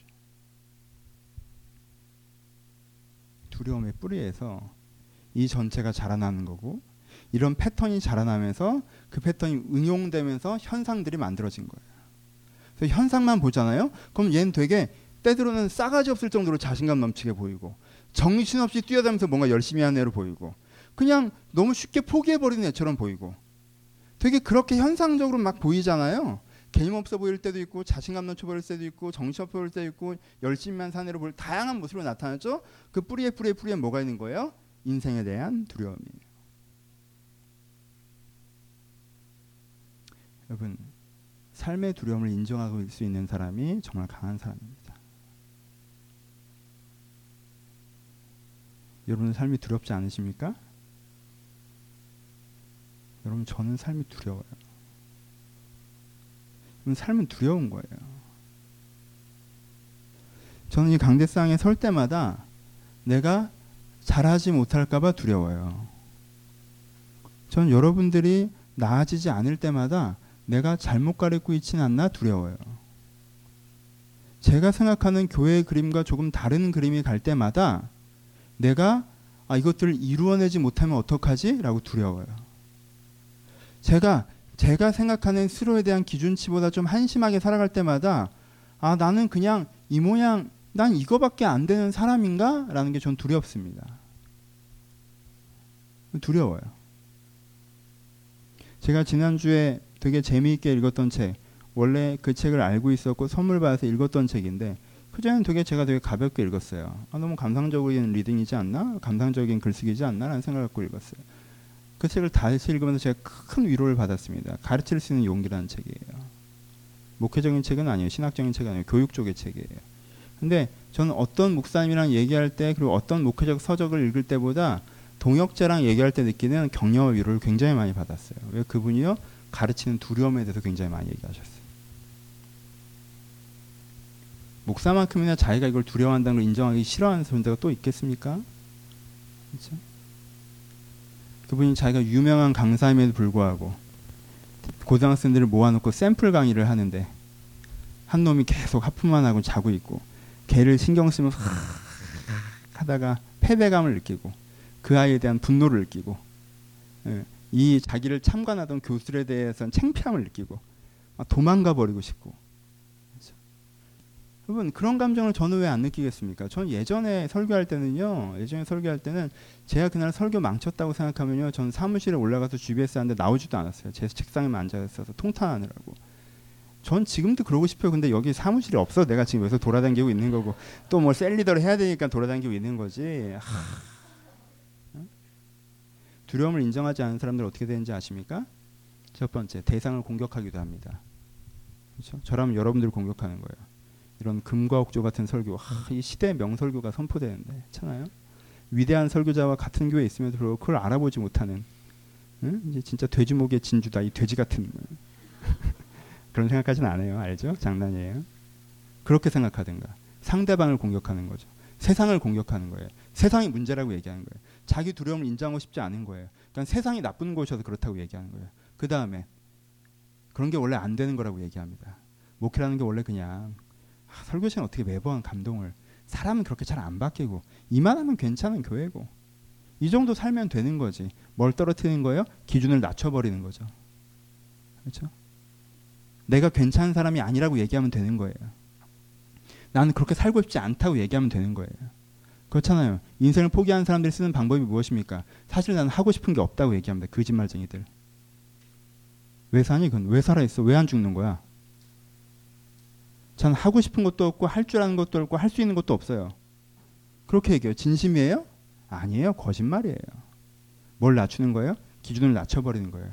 두려움의 뿌리에서 이 전체가 자라나는 거고, 이런 패턴이 자라나면서 그 패턴이 응용되면서 현상들이 만들어진 거예요. 그래서 현상만 보잖아요. 그럼 얘는 되게 때로는 싸가지 없을 정도로 자신감 넘치게 보이고, 정신없이 뛰어다니면서 뭔가 열심히 하는 애로 보이고, 그냥 너무 쉽게 포기해버리는 애처럼 보이고, 되게 그렇게 현상적으로 막 보이잖아요. 개념 없어 보일 때도 있고, 자신감 넘쳐 보일 때도 있고, 정신없어 보일 때도 있고, 열심히만 사는 애로 보일 다양한 모습으로 나타나죠. 그 뿌리에 뿌리에 뿌리에 뭐가 있는 거예요? 인생에 대한 두려움이에요. 여러분, 삶의 두려움을 인정할 수 있는 사람이 정말 강한 사람입니다. 여러분 삶이 두렵지 않으십니까? 여러분, 저는 삶이 두려워요. 여러분, 삶은 두려운 거예요. 저는 이 강대상에 설 때마다 내가 잘하지 못할까 봐 두려워요. 저는 여러분들이 나아지지 않을 때마다 내가 잘못 가르치고 있지는 않나 두려워요. 제가 생각하는 교회의 그림과 조금 다른 그림이 갈 때마다 내가 아, 이것들을 이루어내지 못하면 어떡하지? 라고 두려워요. 제가 제가 생각하는 스스로에 대한 기준치보다 좀 한심하게 살아갈 때마다 아, 나는 그냥 이 모양, 난 이거밖에 안 되는 사람인가? 라는 게 전 두렵습니다. 두려워요. 제가 지난주에 되게 재미있게 읽었던 책, 원래 그 책을 알고 있었고 선물 받아서 읽었던 책인데, 그전에는 되게 제가 되게 가볍게 읽었어요. 아, 너무 감상적인 리딩이지 않나? 감상적인 글쓰기지 않나? 라는 생각을 갖고 읽었어요. 그 책을 다시 읽으면서 제가 큰 위로를 받았습니다. 가르칠 수 있는 용기라는 책이에요. 목회적인 책은 아니에요. 신학적인 책은 아니에요. 교육 쪽의 책이에요. 근데 저는 어떤 목사님이랑 얘기할 때, 그리고 어떤 목회적 서적을 읽을 때보다 동역자랑 얘기할 때 느끼는 격려와 위로를 굉장히 많이 받았어요. 왜? 그분이요, 가르치는 두려움에 대해서 굉장히 많이 얘기하셨어요. 목사만큼이나 자기가 이걸 두려워한다는 걸 인정하기 싫어하는 사람들가 또 있겠습니까? 그렇죠? 그분이 자기가 유명한 강사임에도 불구하고 고등학생들을 모아놓고 샘플 강의를 하는데 한 놈이 계속 하품만 하고 자고 있고, 걔를 신경 쓰면서 하다가 패배감을 느끼고 그 아이에 대한 분노를 느끼고, 이 자기를 참관하던 교수들에 대해서는 창피함을 느끼고 도망가 버리고 싶고, 여러분 그런 감정을 저는 왜 안 느끼겠습니까? 전 예전에 설교할 때는요. 예전에 설교할 때는 제가 그날 설교 망쳤다고 생각하면요. 전 사무실에 올라가서 지비에스 하는데 나오지도 않았어요. 제 책상에만 앉아 있어서 통탄하느라고. 전 지금도 그러고 싶어요. 근데 여기 사무실이 없어. 내가 지금 여기서 돌아다니고 있는 거고 또 뭐 셀리더를 해야 되니까 돌아다니고 있는 거지. 하... 두려움을 인정하지 않는 사람들 어떻게 되는지 아십니까? 첫 번째, 대상을 공격하기도 합니다. 그렇죠? 저라면 여러분들을 공격하는 거예요. 이런 금과 옥조 같은 설교, 하, 이 시대의 명설교가 선포되는데, 그렇잖아요? 위대한 설교자와 같은 교회에 있음에도 불구하고 그걸 알아보지 못하는, 응? 이제 진짜 돼지목의 진주다, 이 돼지 같은 그런 생각까지는 안 해요, 알죠? 장난이에요. 그렇게 생각하든가, 상대방을 공격하는 거죠. 세상을 공격하는 거예요. 세상이 문제라고 얘기하는 거예요. 자기 두려움을 인정하고 싶지 않은 거예요. 그러니까 세상이 나쁜 곳이어서 그렇다고 얘기하는 거예요. 그 다음에 그런 게 원래 안 되는 거라고 얘기합니다. 목회라는 게 원래 그냥 아, 설교자는 어떻게 매번 감동을 사람은 그렇게 잘 안 바뀌고 이만하면 괜찮은 교회고 이 정도 살면 되는 거지. 뭘 떨어뜨리는 거예요? 기준을 낮춰버리는 거죠. 그렇죠? 내가 괜찮은 사람이 아니라고 얘기하면 되는 거예요. 나는 그렇게 살고 싶지 않다고 얘기하면 되는 거예요. 그렇잖아요. 인생을 포기하는 사람들이 쓰는 방법이 무엇입니까? 사실 나는 하고 싶은 게 없다고 얘기합니다. 거짓말쟁이들. 왜 사니? 그건 왜 살아있어? 왜 안 죽는 거야? 저는 하고 싶은 것도 없고 할 줄 아는 것도 없고 할 수 있는 것도 없어요. 그렇게 얘기해요. 진심이에요? 아니에요. 거짓말이에요. 뭘 낮추는 거예요? 기준을 낮춰버리는 거예요.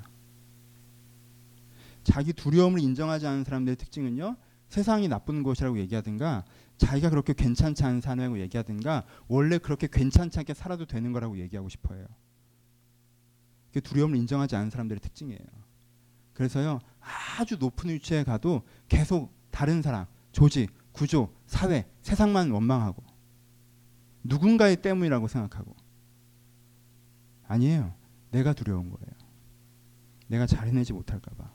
자기 두려움을 인정하지 않는 사람들의 특징은요. 세상이 나쁜 곳이라고 얘기하든가 자기가 그렇게 괜찮지 않은 삶이라고 얘기하든가 원래 그렇게 괜찮지 않게 살아도 되는 거라고 얘기하고 싶어요. 그게 두려움을 인정하지 않는 사람들의 특징이에요. 그래서요. 아주 높은 위치에 가도 계속 다른 사람, 조직, 구조, 사회, 세상만 원망하고 누군가의 때문이라고 생각하고 아니에요. 내가 두려운 거예요. 내가 잘 해내지 못할까 봐.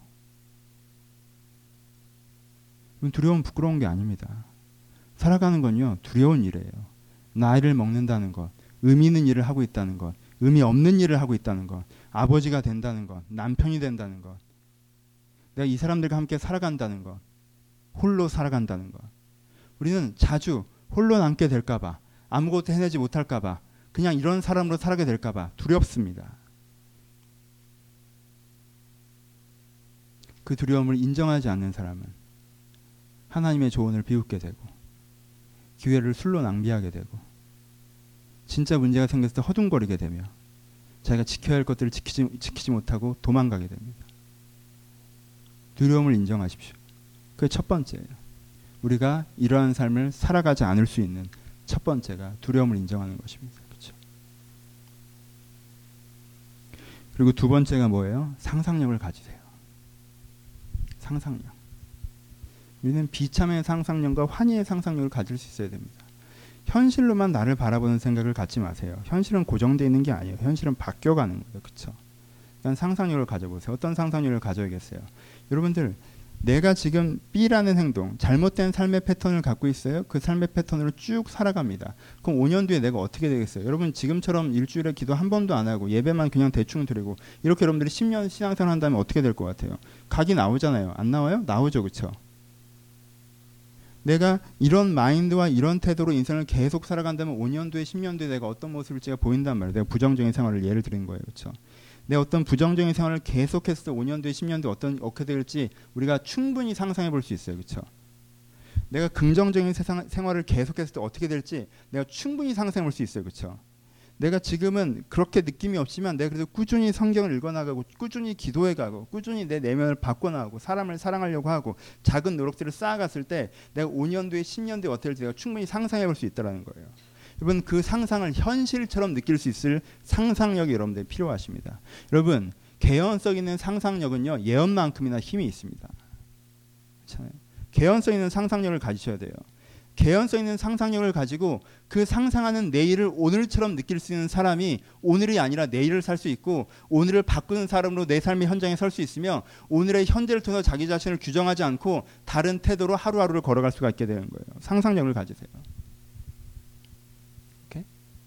두려움은 부끄러운 게 아닙니다. 살아가는 건요. 두려운 일이에요. 나이를 먹는다는 것, 의미 있는 일을 하고 있다는 것, 의미 없는 일을 하고 있다는 것, 아버지가 된다는 것, 남편이 된다는 것, 내가 이 사람들과 함께 살아간다는 것, 홀로 살아간다는 것. 우리는 자주 홀로 남게 될까 봐, 아무것도 해내지 못할까 봐, 그냥 이런 사람으로 살아가게 될까 봐 두렵습니다. 그 두려움을 인정하지 않는 사람은 하나님의 조언을 비웃게 되고 기회를 술로 낭비하게 되고 진짜 문제가 생겼을 때 허둥거리게 되며 자기가 지켜야 할 것들을 지키지, 지키지 못하고 도망가게 됩니다. 두려움을 인정하십시오. 그게 첫 번째예요. 우리가 이러한 삶을 살아가지 않을 수 있는 첫 번째가 두려움을 인정하는 것입니다. 그렇죠? 그리고 두 번째가 뭐예요? 상상력을 가지세요. 상상력. 우리는 비참의 상상력과 환희의 상상력을 가질 수 있어야 됩니다. 현실로만 나를 바라보는 생각을 갖지 마세요. 현실은 고정되어 있는 게 아니에요. 현실은 바뀌어가는 거예요. 그렇죠? 그러니까 상상력을 가져보세요. 어떤 상상력을 가져야겠어요? 여러분들 내가 지금 B라는 행동, 잘못된 삶의 패턴을 갖고 있어요. 그 삶의 패턴으로 쭉 살아갑니다. 그럼 오 년 뒤에 내가 어떻게 되겠어요? 여러분 지금처럼 일주일에 기도 한 번도 안 하고 예배만 그냥 대충 드리고 이렇게 여러분들이 십 년 신앙생활 한다면 어떻게 될 것 같아요? 각이 나오잖아요. 안 나와요? 나오죠. 그렇죠? 내가 이런 마인드와 이런 태도로 인생을 계속 살아간다면 오 년 뒤에 십 년 뒤에 내가 어떤 모습일지가 보인단 말이에요. 내가 부정적인 생활을 예를 드린 거예요. 그렇죠? 내 어떤 부정적인 생활을 계속했을 때 오 년 뒤에 십 년 뒤에 어떤, 어떻게 될지 우리가 충분히 상상해 볼 수 있어요. 그렇죠? 내가 긍정적인 세상, 생활을 계속했을 때 어떻게 될지 내가 충분히 상상해 볼 수 있어요. 그렇죠? 내가 지금은 그렇게 느낌이 없지만 내가 그래도 꾸준히 성경을 읽어나가고 꾸준히 기도해가고 꾸준히 내 내면을 바꿔나가고 사람을 사랑하려고 하고 작은 노력들을 쌓아갔을 때 내가 오 년 뒤에 십 년 뒤에 어떻게 될지 내가 충분히 상상해 볼 수 있다는 거예요. 여러분 그 상상을 현실처럼 느낄 수 있을 상상력이 여러분들 필요하십니다. 여러분 개연성 있는 상상력은요 예언만큼이나 힘이 있습니다. 그렇잖아요. 개연성 있는 상상력을 가지셔야 돼요. 개연성 있는 상상력을 가지고 그 상상하는 내일을 오늘처럼 느낄 수 있는 사람이 오늘이 아니라 내일을 살 수 있고 오늘을 바꾸는 사람으로 내 삶의 현장에 설 수 있으며 오늘의 현재를 통해서 자기 자신을 규정하지 않고 다른 태도로 하루하루를 걸어갈 수가 있게 되는 거예요. 상상력을 가지세요. 오케이?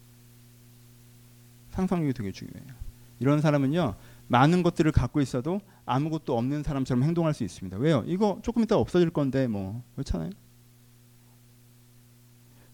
상상력이 되게 중요해요. 이런 사람은요 많은 것들을 갖고 있어도 아무것도 없는 사람처럼 행동할 수 있습니다. 왜요? 이거 조금 이따 없어질 건데 뭐 그렇잖아요.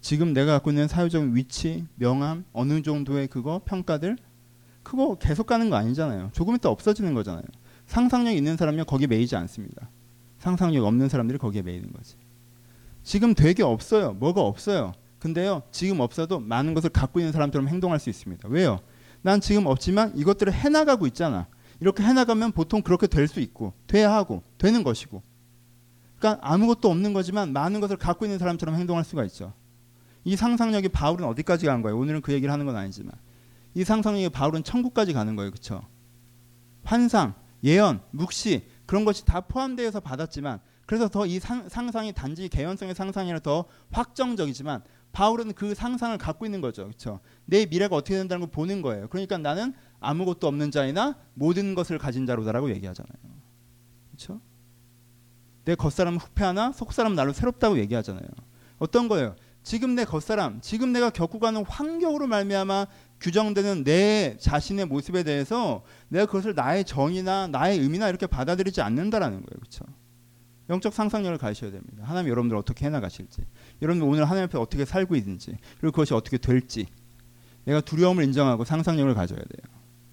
지금 내가 갖고 있는 사회적 위치, 명함, 어느 정도의 그거 평가들 그거 계속 가는 거 아니잖아요. 조금 있다 없어지는 거잖아요. 상상력 있는 사람은 거기에 매이지 않습니다. 상상력 없는 사람들이 거기에 매이는 거지. 지금 되게 없어요. 뭐가 없어요. 근데요, 지금 없어도 많은 것을 갖고 있는 사람처럼 행동할 수 있습니다. 왜요? 난 지금 없지만 이것들을 해나가고 있잖아. 이렇게 해나가면 보통 그렇게 될 수 있고 돼야 하고 되는 것이고. 그러니까 아무것도 없는 거지만 많은 것을 갖고 있는 사람처럼 행동할 수가 있죠. 이 상상력이 바울은 어디까지 간 거예요? 오늘은 그 얘기를 하는 건 아니지만 이 상상력이 바울은 천국까지 가는 거예요. 그렇죠? 환상, 예언, 묵시 그런 것이 다 포함되어서 받았지만 그래서 더 이 상상이 단지 개연성의 상상이 아니라 더 확정적이지만 바울은 그 상상을 갖고 있는 거죠. 그렇죠? 내 미래가 어떻게 된다는 걸 보는 거예요. 그러니까 나는 아무것도 없는 자이나 모든 것을 가진 자로다라고 얘기하잖아요. 그렇죠? 내 겉사람은 후패하나 속사람은 나로 새롭다고 얘기하잖아요. 어떤 거예요? 지금 내 겉사람, 지금 내가 겪고 가는 환경으로 말미암아 규정되는 내 자신의 모습에 대해서 내가 그것을 나의 정의나 나의 의미나 이렇게 받아들이지 않는다라는 거예요. 그렇죠? 영적 상상력을 가지셔야 됩니다. 하나님 여러분들 어떻게 해나가실지, 여러분들 오늘 하나님 앞에 어떻게 살고 있는지, 그리고 그것이 어떻게 될지 내가 두려움을 인정하고 상상력을 가져야 돼요.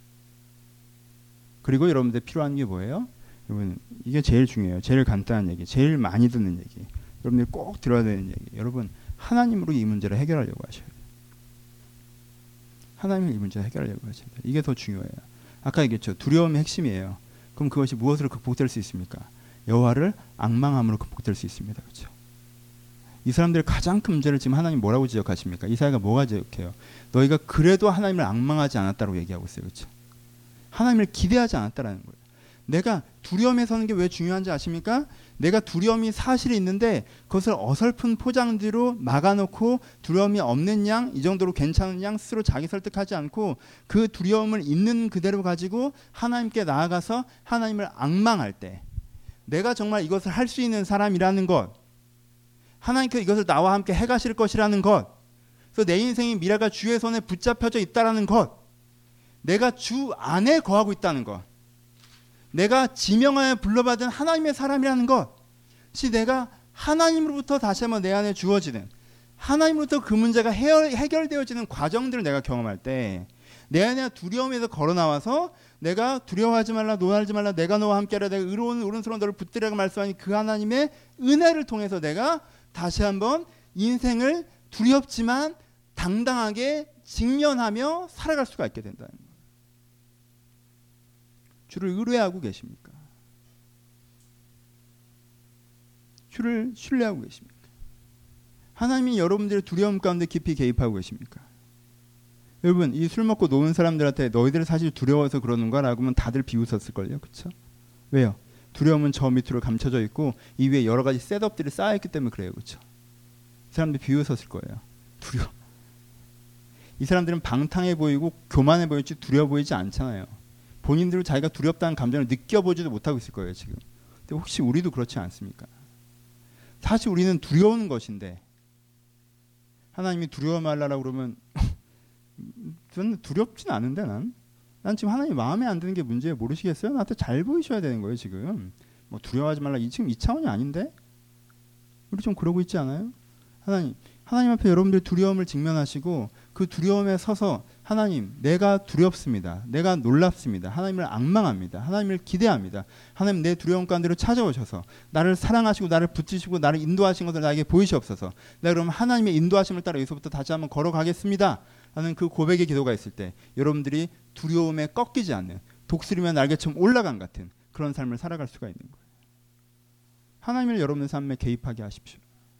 그리고 여러분들 필요한 게 뭐예요? 여러분 이게 제일 중요해요. 제일 간단한 얘기, 제일 많이 듣는 얘기, 여러분들이 꼭 들어야 되는 얘기. 여러분 하나님으로 이 문제를 해결하려고 하셔야 돼요. 하나님이 이 문제를 해결하려고 하셔야 돼요. 이게 더 중요해요. 아까 얘기했죠. 두려움이 핵심이에요. 그럼 그것이 무엇으로 극복될 수 있습니까? 여호와를 앙망함으로 극복될 수 있습니다. 그렇죠? 이 사람들의 가장 큰 문제를 지금 하나님 뭐라고 지적하십니까? 이사야가 뭐가 지적해요? 너희가 그래도 하나님을 앙망하지 않았다고 얘기하고 있어요. 그렇죠? 하나님을 기대하지 않았다라는 거예요. 내가 두려움에 서는 게 왜 중요한지 아십니까? 내가 두려움이 사실이 있는데 그것을 어설픈 포장지로 막아놓고 두려움이 없는 양, 이 정도로 괜찮은 양 스스로 자기 설득하지 않고 그 두려움을 있는 그대로 가지고 하나님께 나아가서 하나님을 앙망할 때 내가 정말 이것을 할 수 있는 사람이라는 것, 하나님께서 이것을 나와 함께 해가실 것이라는 것, 그래서 내 인생의 미래가 주의 손에 붙잡혀져 있다는 것, 내가 주 안에 거하고 있다는 것, 내가 지명하여 불러받은 하나님의 사람이라는 것이 내가 하나님으로부터 다시 한번 내 안에 주어지는, 하나님으로부터 그 문제가 해결, 해결되어지는 과정들을 내가 경험할 때 내 안에 두려움에서 걸어 나와서 내가 두려워하지 말라, 놀라지 말라, 내가 너와 함께하라, 내가 의로운 오른손으로 너를 붙들으라고 말씀하니 그 하나님의 은혜를 통해서 내가 다시 한번 인생을 두렵지만 당당하게 직면하며 살아갈 수가 있게 된다는 거예요. 주를 의뢰하고 계십니까? 주를 신뢰하고 계십니까? 하나님이 여러분들의 두려움 가운데 깊이 개입하고 계십니까? 여러분 이 술 먹고 노는 사람들한테 너희들 사실 두려워서 그러는 거라고 하면 다들 비웃었을걸요. 그렇죠? 왜요? 두려움은 저 밑으로 감춰져 있고 이 위에 여러 가지 셋업들이 쌓여있기 때문에 그래요. 그렇죠? 이 사람들이 비웃었을 거예요. 두려워. 이 사람들은 방탕해 보이고 교만해 보일지 두려워 보이지 않잖아요. 본인들은 자기가 두렵다는 감정을 느껴보지도 못하고 있을 거예요. 지금. 근데 혹시 우리도 그렇지 않습니까? 사실 우리는 두려운 것인데 하나님이 두려워 말라라고 그러면 저는 두렵진 않은데 난, 난 지금 하나님 마음에 안 드는 게 문제예요. 모르시겠어요? 나한테 잘 보이셔야 되는 거예요. 지금 뭐 두려워하지 말라. 이 지금 이 차원이 아닌데 우리 좀 그러고 있지 않아요? 하나님 하나님 앞에 여러분들 두려움을 직면하시고 그 두려움에 서서 하나님 내가 두렵습니다. 내가 놀랍습니다. 하나님을 앙망합니다. 하나님을 기대합니다. 하나님 내 두려움 가운데로 찾아오셔서 나를 사랑하시고 나를 붙이시고 나를 인도하신 것을 나에게 보이시옵소서. 내가 그럼 하나님의 인도하심을 따라 여기서부터 다시 한번 걸어가겠습니다. 하는 그 고백의 기도가 있을 때 여러분들이 두려움에 꺾이지 않는 독수리며 날개처럼 올라간 같은 그런 삶을 살아갈 수가 있는 거예요. 하나님을 여러분의 삶에 개입하게 하십시오.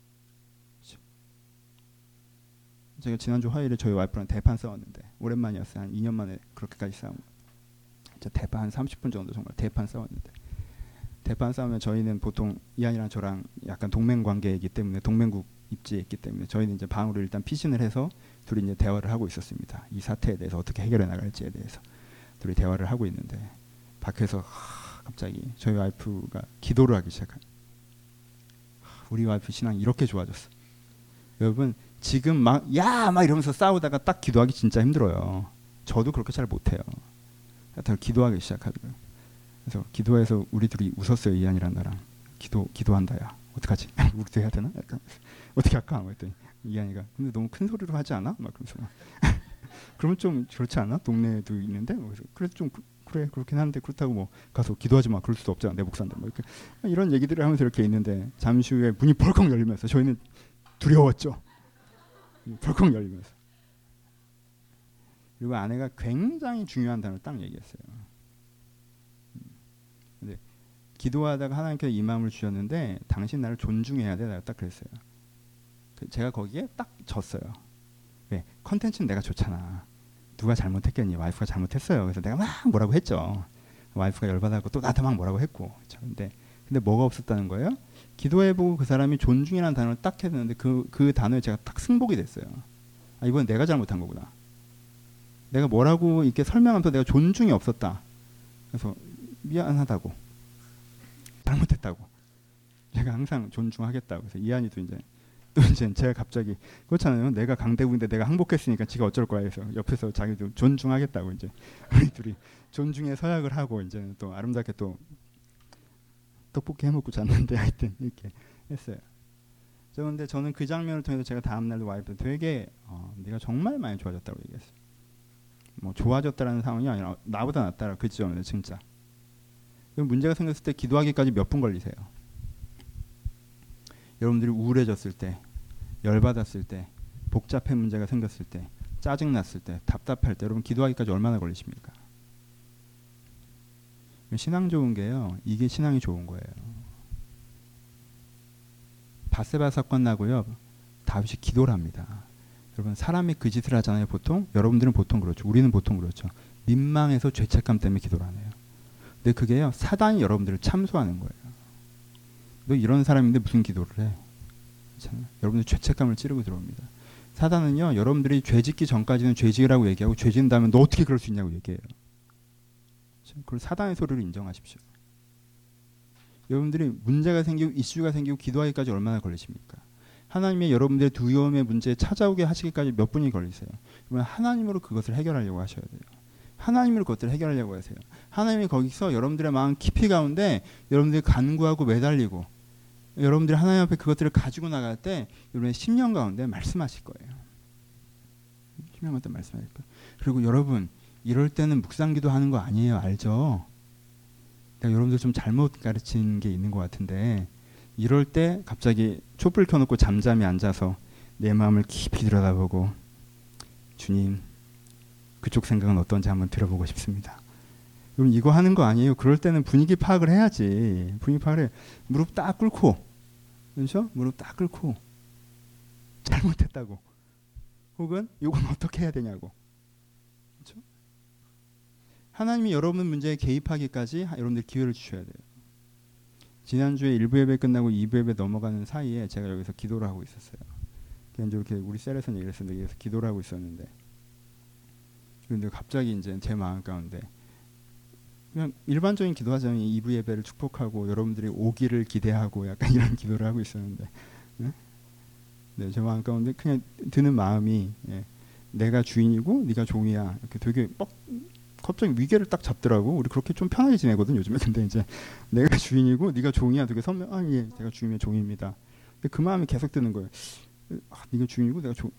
제가 지난주 화요일에 저희 와이프랑 대판 싸웠는데 오랜만이었어요. 한 이 년 만에 그렇게까지 싸운 거. 진짜 대판 한 삼십 분 정도 정말 대판 싸웠는데 대판 싸우면 저희는 보통 이한이랑 저랑 약간 동맹 관계이기 때문에 동맹국 입지에 있기 때문에 저희는 이제 방으로 일단 피신을 해서 둘이 이제 대화를 하고 있었습니다. 이 사태에 대해서 어떻게 해결해 나갈지에 대해서 둘이 대화를 하고 있는데 밖에서 하, 갑자기 저희 와이프가 기도를 하기 시작한. 우리 와이프 신앙이 이렇게 좋아졌어. 여러분 지금 막 야 막 이러면서 싸우다가 딱 기도하기 진짜 힘들어요. 저도 그렇게 잘 못해요. 다 기도하기 시작하더라고요. 그래서 기도해서 우리 둘이 웃었어요. 이한이랑 나랑. 기도 기도한다야. 어떡하지? 우리도 해야 되나? 약간 어떻게 할까? 그랬더니 이한이가 근데 너무 큰 소리로 하지 않아? 막 그러면서 그러면 좀 그렇지 않아? 동네에도 있는데 그래서 그래 좀 그, 그래 그렇긴 한데 그렇다고 뭐 가서 기도하지 마 그럴 수도 없잖아 내 목사인데 뭐 이렇게 이런 얘기들을 하면서 이렇게 있는데 잠시 후에 문이 벌컥 열리면서 저희는 두려웠죠. 벌컥 열리면서 그리고 아내가 굉장히 중요한 단어를 딱 얘기했어요. 근데 기도하다가 하나님께서 이 마음을 주셨는데 당신 나를 존중해야 돼. 내가 딱 그랬어요. 제가 거기에 딱 졌어요. 왜? 컨텐츠는 내가 좋잖아. 누가 잘못했겠니? 와이프가 잘못했어요. 그래서 내가 막 뭐라고 했죠. 와이프가 열받아서 또 나한테 막 뭐라고 했고. 그렇죠? 근데 근데 뭐가 없었다는 거예요? 기도해보고 그 사람이 존중이라는 단어를 딱 했는데 그, 그 단어에 제가 딱 승복이 됐어요. 아, 이건 내가 잘못한 거구나. 내가 뭐라고 이렇게 설명하면서 내가 존중이 없었다. 그래서 미안하다고. 잘못했다고. 제가 항상 존중하겠다고. 그래서 이한이도 이제 또 이제 제가 갑자기 그렇잖아요. 내가 강대국인데 내가 항복했으니까 지가 어쩔 거야 해서 옆에서 자기도 존중하겠다고 이제 우리 둘이 존중의 서약을 하고 이제 또 아름답게 또 떡볶이 해먹고 잤는데 하여튼 이렇게 했어요. 저 근데 저는 그 장면을 통해서 제가 다음 날도 와이프 되게 어, 네가 정말 많이 좋아졌다고 얘기했어요. 뭐 좋아졌다라는 상황이 아니라 나보다 낫다라 그 지점에서 진짜. 문제가 생겼을 때 기도하기까지 몇 분 걸리세요? 여러분들이 우울해졌을 때, 열받았을 때, 복잡한 문제가 생겼을 때, 짜증났을 때, 답답할 때 여러분 기도하기까지 얼마나 걸리십니까? 신앙 좋은 게요. 이게 신앙이 좋은 거예요. 바세바 사건 나고요. 다윗이 기도를 합니다. 여러분 사람이 그 짓을 하잖아요. 보통 여러분들은 보통 그렇죠. 우리는 보통 그렇죠. 민망해서 죄책감 때문에 기도를 안 해요. 근데 그게요. 사단이 여러분들을 참소하는 거예요. 너 이런 사람인데 무슨 기도를 해? 그렇잖아요. 여러분들 죄책감을 찌르고 들어옵니다. 사단은요. 여러분들이 죄 짓기 전까지는 죄 지으라고 얘기하고 죄 지은 다음에 너 어떻게 그럴 수 있냐고 얘기해요. 그걸 사단의 소리를 인정하십시오. 여러분들이 문제가 생기고 이슈가 생기고 기도하기까지 얼마나 걸리십니까? 하나님의 여러분들의 두려움의 문제에 찾아오게 하시기까지 몇 분이 걸리세요? 그러면 하나님으로 그것을 해결하려고 하셔야 돼요. 하나님으로 그것들을 해결하려고 하세요. 하나님이 거기서 여러분들의 마음 깊이 가운데 여러분들이 간구하고 매달리고 여러분들이 하나님 앞에 그것들을 가지고 나갈 때 여러분의 심령 가운데 말씀하실 거예요. 심령 가운데 말씀하실 거예요. 그리고 여러분 이럴 때는 묵상기도 하는 거 아니에요. 알죠? 내가 여러분들 좀 잘못 가르친 게 있는 것 같은데 이럴 때 갑자기 촛불 켜놓고 잠잠히 앉아서 내 마음을 깊이 들여다보고 주님 그쪽 생각은 어떤지 한번 들어보고 싶습니다. 그럼 이거 하는 거 아니에요. 그럴 때는 분위기 파악을 해야지. 분위기 파악을 해. 무릎 딱 꿇고 그렇죠? 무릎 딱 꿇고 잘못했다고 혹은 이건 어떻게 해야 되냐고 그렇죠? 하나님이 여러분 문제에 개입하기까지 여러분들 기회를 주셔야 돼요. 지난주에 일 부 예배 끝나고 이 부 예배 넘어가는 사이에 제가 여기서 기도를 하고 있었어요. 이제 이렇게 우리 셀에서는 얘기를 했었는데 여기서 기도를 하고 있었는데 그런데 갑자기 이제 제 마음 가운데 그냥 일반적인 기도하자면 이 부 예배를 축복하고 여러분들이 오기를 기대하고 약간 이런 기도를 하고 있었는데 네? 네, 제 마음 가운데 그냥 드는 마음이 예, 내가 주인이고 네가 종이야 이렇게 되게 뻑 갑자기 위계를 딱 잡더라고. 우리 그렇게 좀 편하게 지내거든 요즘에. 근데 이제 내가 주인이고 네가 종이야. 되게 선명. 아 예, 제가 주인의 종입니다. 근데 그 마음이 계속 드는 거예요. 아, 네가 주인이고 내가 종.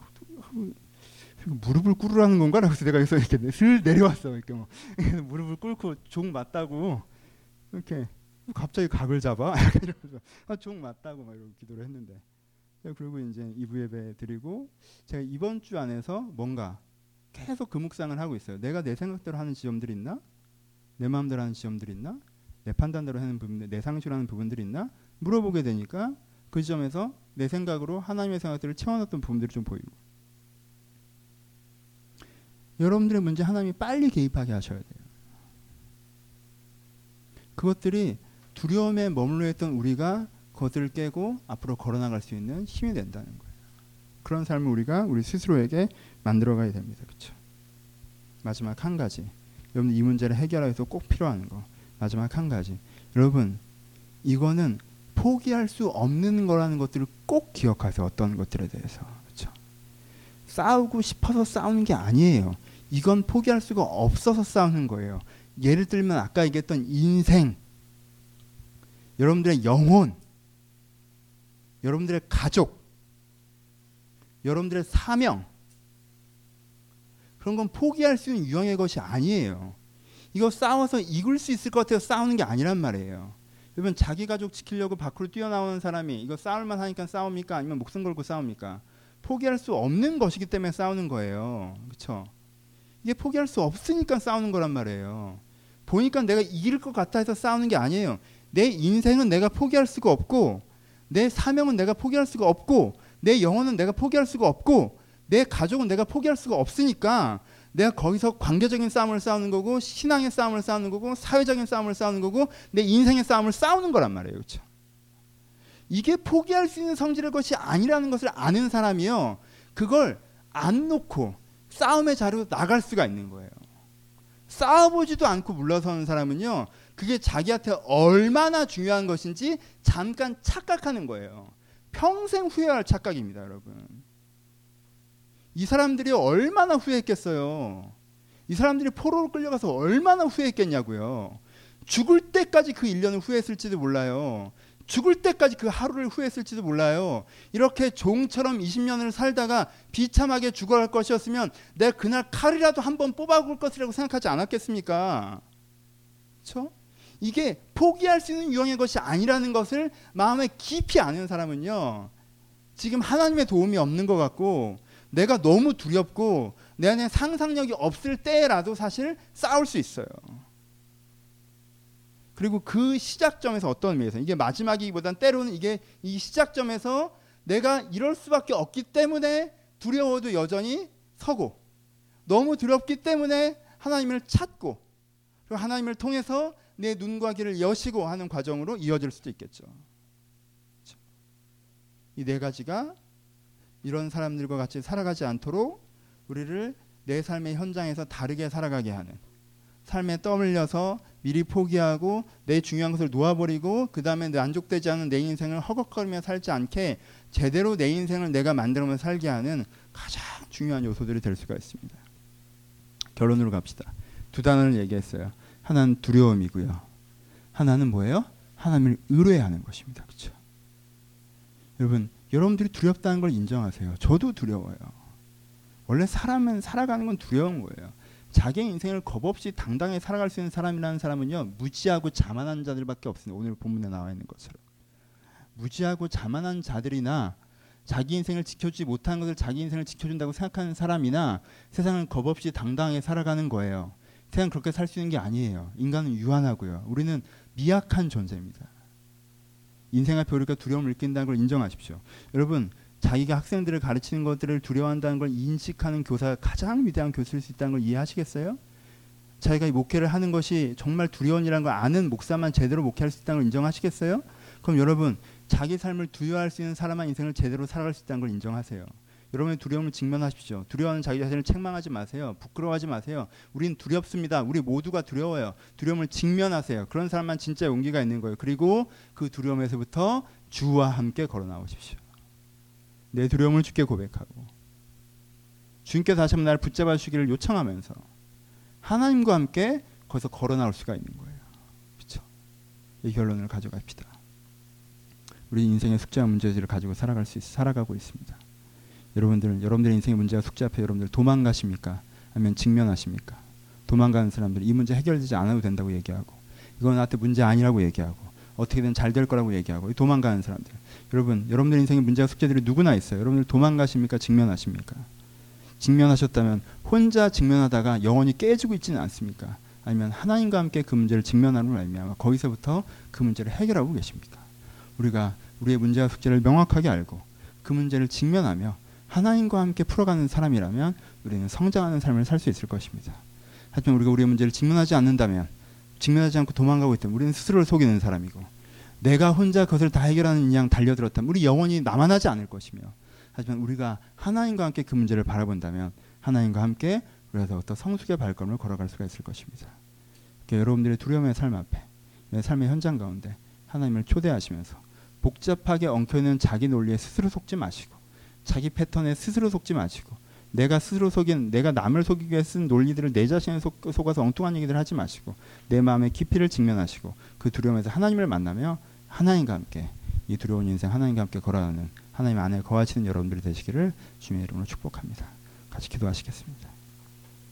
무릎을 꿇으라는 건가? 그래서 내가 여기서 이렇게 슬 내려왔어. 이렇게 뭐 무릎을 꿇고 종 맞다고 이렇게 갑자기 각을 잡아. 이러면서 아, 종 맞다고 막 이러고 기도를 했는데. 그리고 이제 이 부 예배 드리고 제가 이번 주 안에서 뭔가 계속 그 묵상을 하고 있어요. 내가 내 생각대로 하는 지점들이 있나? 내 마음대로 하는 지점들이 있나? 내 판단대로 하는 부분들, 내 상식으로 하는 부분들이 있나? 물어보게 되니까 그 지점에서 내 생각으로 하나님의 생각들을 채워놨던 부분들이 좀 보이고 여러분들의 문제 하나님이 빨리 개입하게 하셔야 돼요. 그것들이 두려움에 머물러 있던 우리가 그것들을 깨고 앞으로 걸어나갈 수 있는 힘이 된다는 거예요. 그런 삶을 우리가 우리 스스로에게 만들어가야 됩니다. 그렇죠? 마지막 한 가지. 여러분 이 문제를 해결하기 위해서 꼭 필요한 거. 마지막 한 가지. 여러분 이거는 포기할 수 없는 거라는 것들을 꼭 기억하세요. 어떤 것들에 대해서. 그렇죠? 싸우고 싶어서 싸우는 게 아니에요. 이건 포기할 수가 없어서 싸우는 거예요. 예를 들면 아까 얘기했던 인생, 여러분들의 영혼, 여러분들의 가족, 여러분들의 사명, 그런 건 포기할 수 있는 유형의 것이 아니에요. 이거 싸워서 이길 수 있을 것 같아서 싸우는 게 아니란 말이에요. 여러분, 자기 가족 지키려고 밖으로 뛰어나오는 사람이 이거 싸울만 하니까 싸웁니까? 아니면 목숨 걸고 싸웁니까? 포기할 수 없는 것이기 때문에 싸우는 거예요. 그렇죠? 이게 포기할 수 없으니까 싸우는 거란 말이에요. 보니까 내가 이길 것 같아 해서 싸우는 게 아니에요. 내 인생은 내가 포기할 수가 없고, 내 사명은 내가 포기할 수가 없고, 내 영혼은 내가 포기할 수가 없고, 내 가족은 내가 포기할 수가 없으니까 내가 거기서 관계적인 싸움을 싸우는 거고, 신앙의 싸움을 싸우는 거고, 사회적인 싸움을 싸우는 거고, 내 인생의 싸움을 싸우는 거란 말이에요. 그렇죠? 이게 포기할 수 있는 성질의 것이 아니라는 것을 아는 사람이요, 그걸 안 놓고 싸움의 자리로 나갈 수가 있는 거예요. 싸워보지도 않고 물러서는 사람은요, 그게 자기한테 얼마나 중요한 것인지 잠깐 착각하는 거예요. 평생 후회할 착각입니다, 여러분. 이 사람들이 얼마나 후회했겠어요. 이 사람들이 포로로 끌려가서 얼마나 후회했겠냐고요. 죽을 때까지 그 일 년을 후회했을지도 몰라요. 죽을 때까지 그 하루를 후회했을지도 몰라요. 이렇게 종처럼 이십 년을 살다가 비참하게 죽어갈 것이었으면 내가 그날 칼이라도 한번 뽑아볼 것이라고 생각하지 않았겠습니까? 그렇죠? 이게 포기할 수 있는 유형의 것이 아니라는 것을 마음에 깊이 아는 사람은요, 지금 하나님의 도움이 없는 것 같고, 내가 너무 두렵고 내 안에 상상력이 없을 때라도 사실 싸울 수 있어요. 그리고 그 시작점에서 어떤 의미에서, 이게 마지막이기보단 때로는 이게 이 시작점에서 내가 이럴 수밖에 없기 때문에 두려워도 여전히 서고, 너무 두렵기 때문에 하나님을 찾고, 그리고 하나님을 통해서 내 눈과 귀를 여시고 하는 과정으로 이어질 수도 있겠죠. 이 네 가지가 이런 사람들과 같이 살아가지 않도록 우리를 내 삶의 현장에서 다르게 살아가게 하는, 삶에 떠밀려서 미리 포기하고 내 중요한 것을 놓아버리고 그 다음에 만족되지 않은 내 인생을 허걱거리며 살지 않게 제대로 내 인생을 내가 만들어서 살게 하는 가장 중요한 요소들이 될 수가 있습니다. 결론으로 갑시다. 두 단어를 얘기했어요. 하나는 두려움이고요. 하나는 뭐예요? 하나님을 의뢰하는 것입니다. 그렇죠? 여러분, 여러분들이 두렵다는 걸 인정하세요. 저도 두려워요. 원래 사람은 살아가는 건 두려운 거예요. 자기의 인생을 겁없이 당당히 살아갈 수 있는 사람이라는 사람은요, 무지하고 자만한 자들밖에 없습니다. 오늘 본문에 나와 있는 것처럼. 무지하고 자만한 자들이나 자기 인생을 지켜주지 못한 것을 자기 인생을 지켜준다고 생각하는 사람이나 세상은 겁없이 당당하게 살아가는 거예요. 세상은 그렇게 살 수 있는 게 아니에요. 인간은 유한하고요. 우리는 미약한 존재입니다. 인생 앞에 우리가 두려움을 느낀다는 걸 인정하십시오. 여러분, 자기가 학생들을 가르치는 것들을 두려워한다는 걸 인식하는 교사가 가장 위대한 교수일 수 있다는 걸 이해하시겠어요? 자기가 이 목회를 하는 것이 정말 두려운 일이라는 걸 아는 목사만 제대로 목회할 수 있다는 걸 인정하시겠어요? 그럼 여러분, 자기 삶을 두려워할 수 있는 사람만 인생을 제대로 살아갈 수 있다는 걸 인정하세요. 여러분의 두려움을 직면하십시오. 두려워하는 자기 자신을 책망하지 마세요. 부끄러워하지 마세요. 우린 두렵습니다. 우리 모두가 두려워요. 두려움을 직면하세요. 그런 사람만 진짜 용기가 있는 거예요. 그리고 그 두려움에서부터 주와 함께 걸어 나오십시오. 내 두려움을 주께 고백하고 주님께서 다시 한번 나를 붙잡아 주시기를 요청하면서 하나님과 함께 거기서 걸어 나올 수가 있는 거예요. 그렇죠? 이 결론을 가져갑시다. 우리 인생의 숙제와 문제들을 가지고 살아갈 수 있, 살아가고 있습니다. 여러분들, 여러분들의 인생의 문제와 숙제 앞에 여러분들 도망가십니까? 아니면 직면하십니까? 도망가는 사람들, 이 문제 해결되지 않아도 된다고 얘기하고, 이건 나한테 문제 아니라고 얘기하고, 어떻게든 잘 될 거라고 얘기하고, 도망가는 사람들. 여러분, 여러분들 인생의 문제와 숙제들이 누구나 있어요. 여러분들 도망가십니까? 직면하십니까? 직면하셨다면 혼자 직면하다가 영혼이 깨지고 있지는 않습니까? 아니면 하나님과 함께 그 문제를 직면하는 말미암아 거기서부터 그 문제를 해결하고 계십니까? 우리가 우리의 문제와 숙제를 명확하게 알고 그 문제를 직면하며 하나님과 함께 풀어가는 사람이라면 우리는 성장하는 삶을 살 수 있을 것입니다. 하지만 우리가 우리의 문제를 직면하지 않는다면, 직면하지 않고 도망가고 있다면 우리는 스스로를 속이는 사람이고, 내가 혼자 그것을 다 해결하는 양 달려들었다면 우리 영혼이 남아나지 않을 것이며, 하지만 우리가 하나님과 함께 그 문제를 바라본다면 하나님과 함께 우리가 더욱더 성숙의 발걸음을 걸어갈 수가 있을 것입니다. 여러분들의 두려움의 삶 앞에, 내 삶의 현장 가운데 하나님을 초대하시면서 복잡하게 엉켜있는 자기 논리에 스스로 속지 마시고, 자기 패턴에 스스로 속지 마시고, 내가 스스로 속인, 내가 남을 속이기 위해 쓴 논리들을 내 자신에 속, 속아서 엉뚱한 얘기들을 하지 마시고 내 마음의 깊이를 직면하시고 그 두려움에서 하나님을 만나며 하나님과 함께 이 두려운 인생 하나님과 함께 걸어가는 하나님 안에 거하시는 여러분들이 되시기를 주님의 이름으로 축복합니다. 같이 기도하시겠습니다.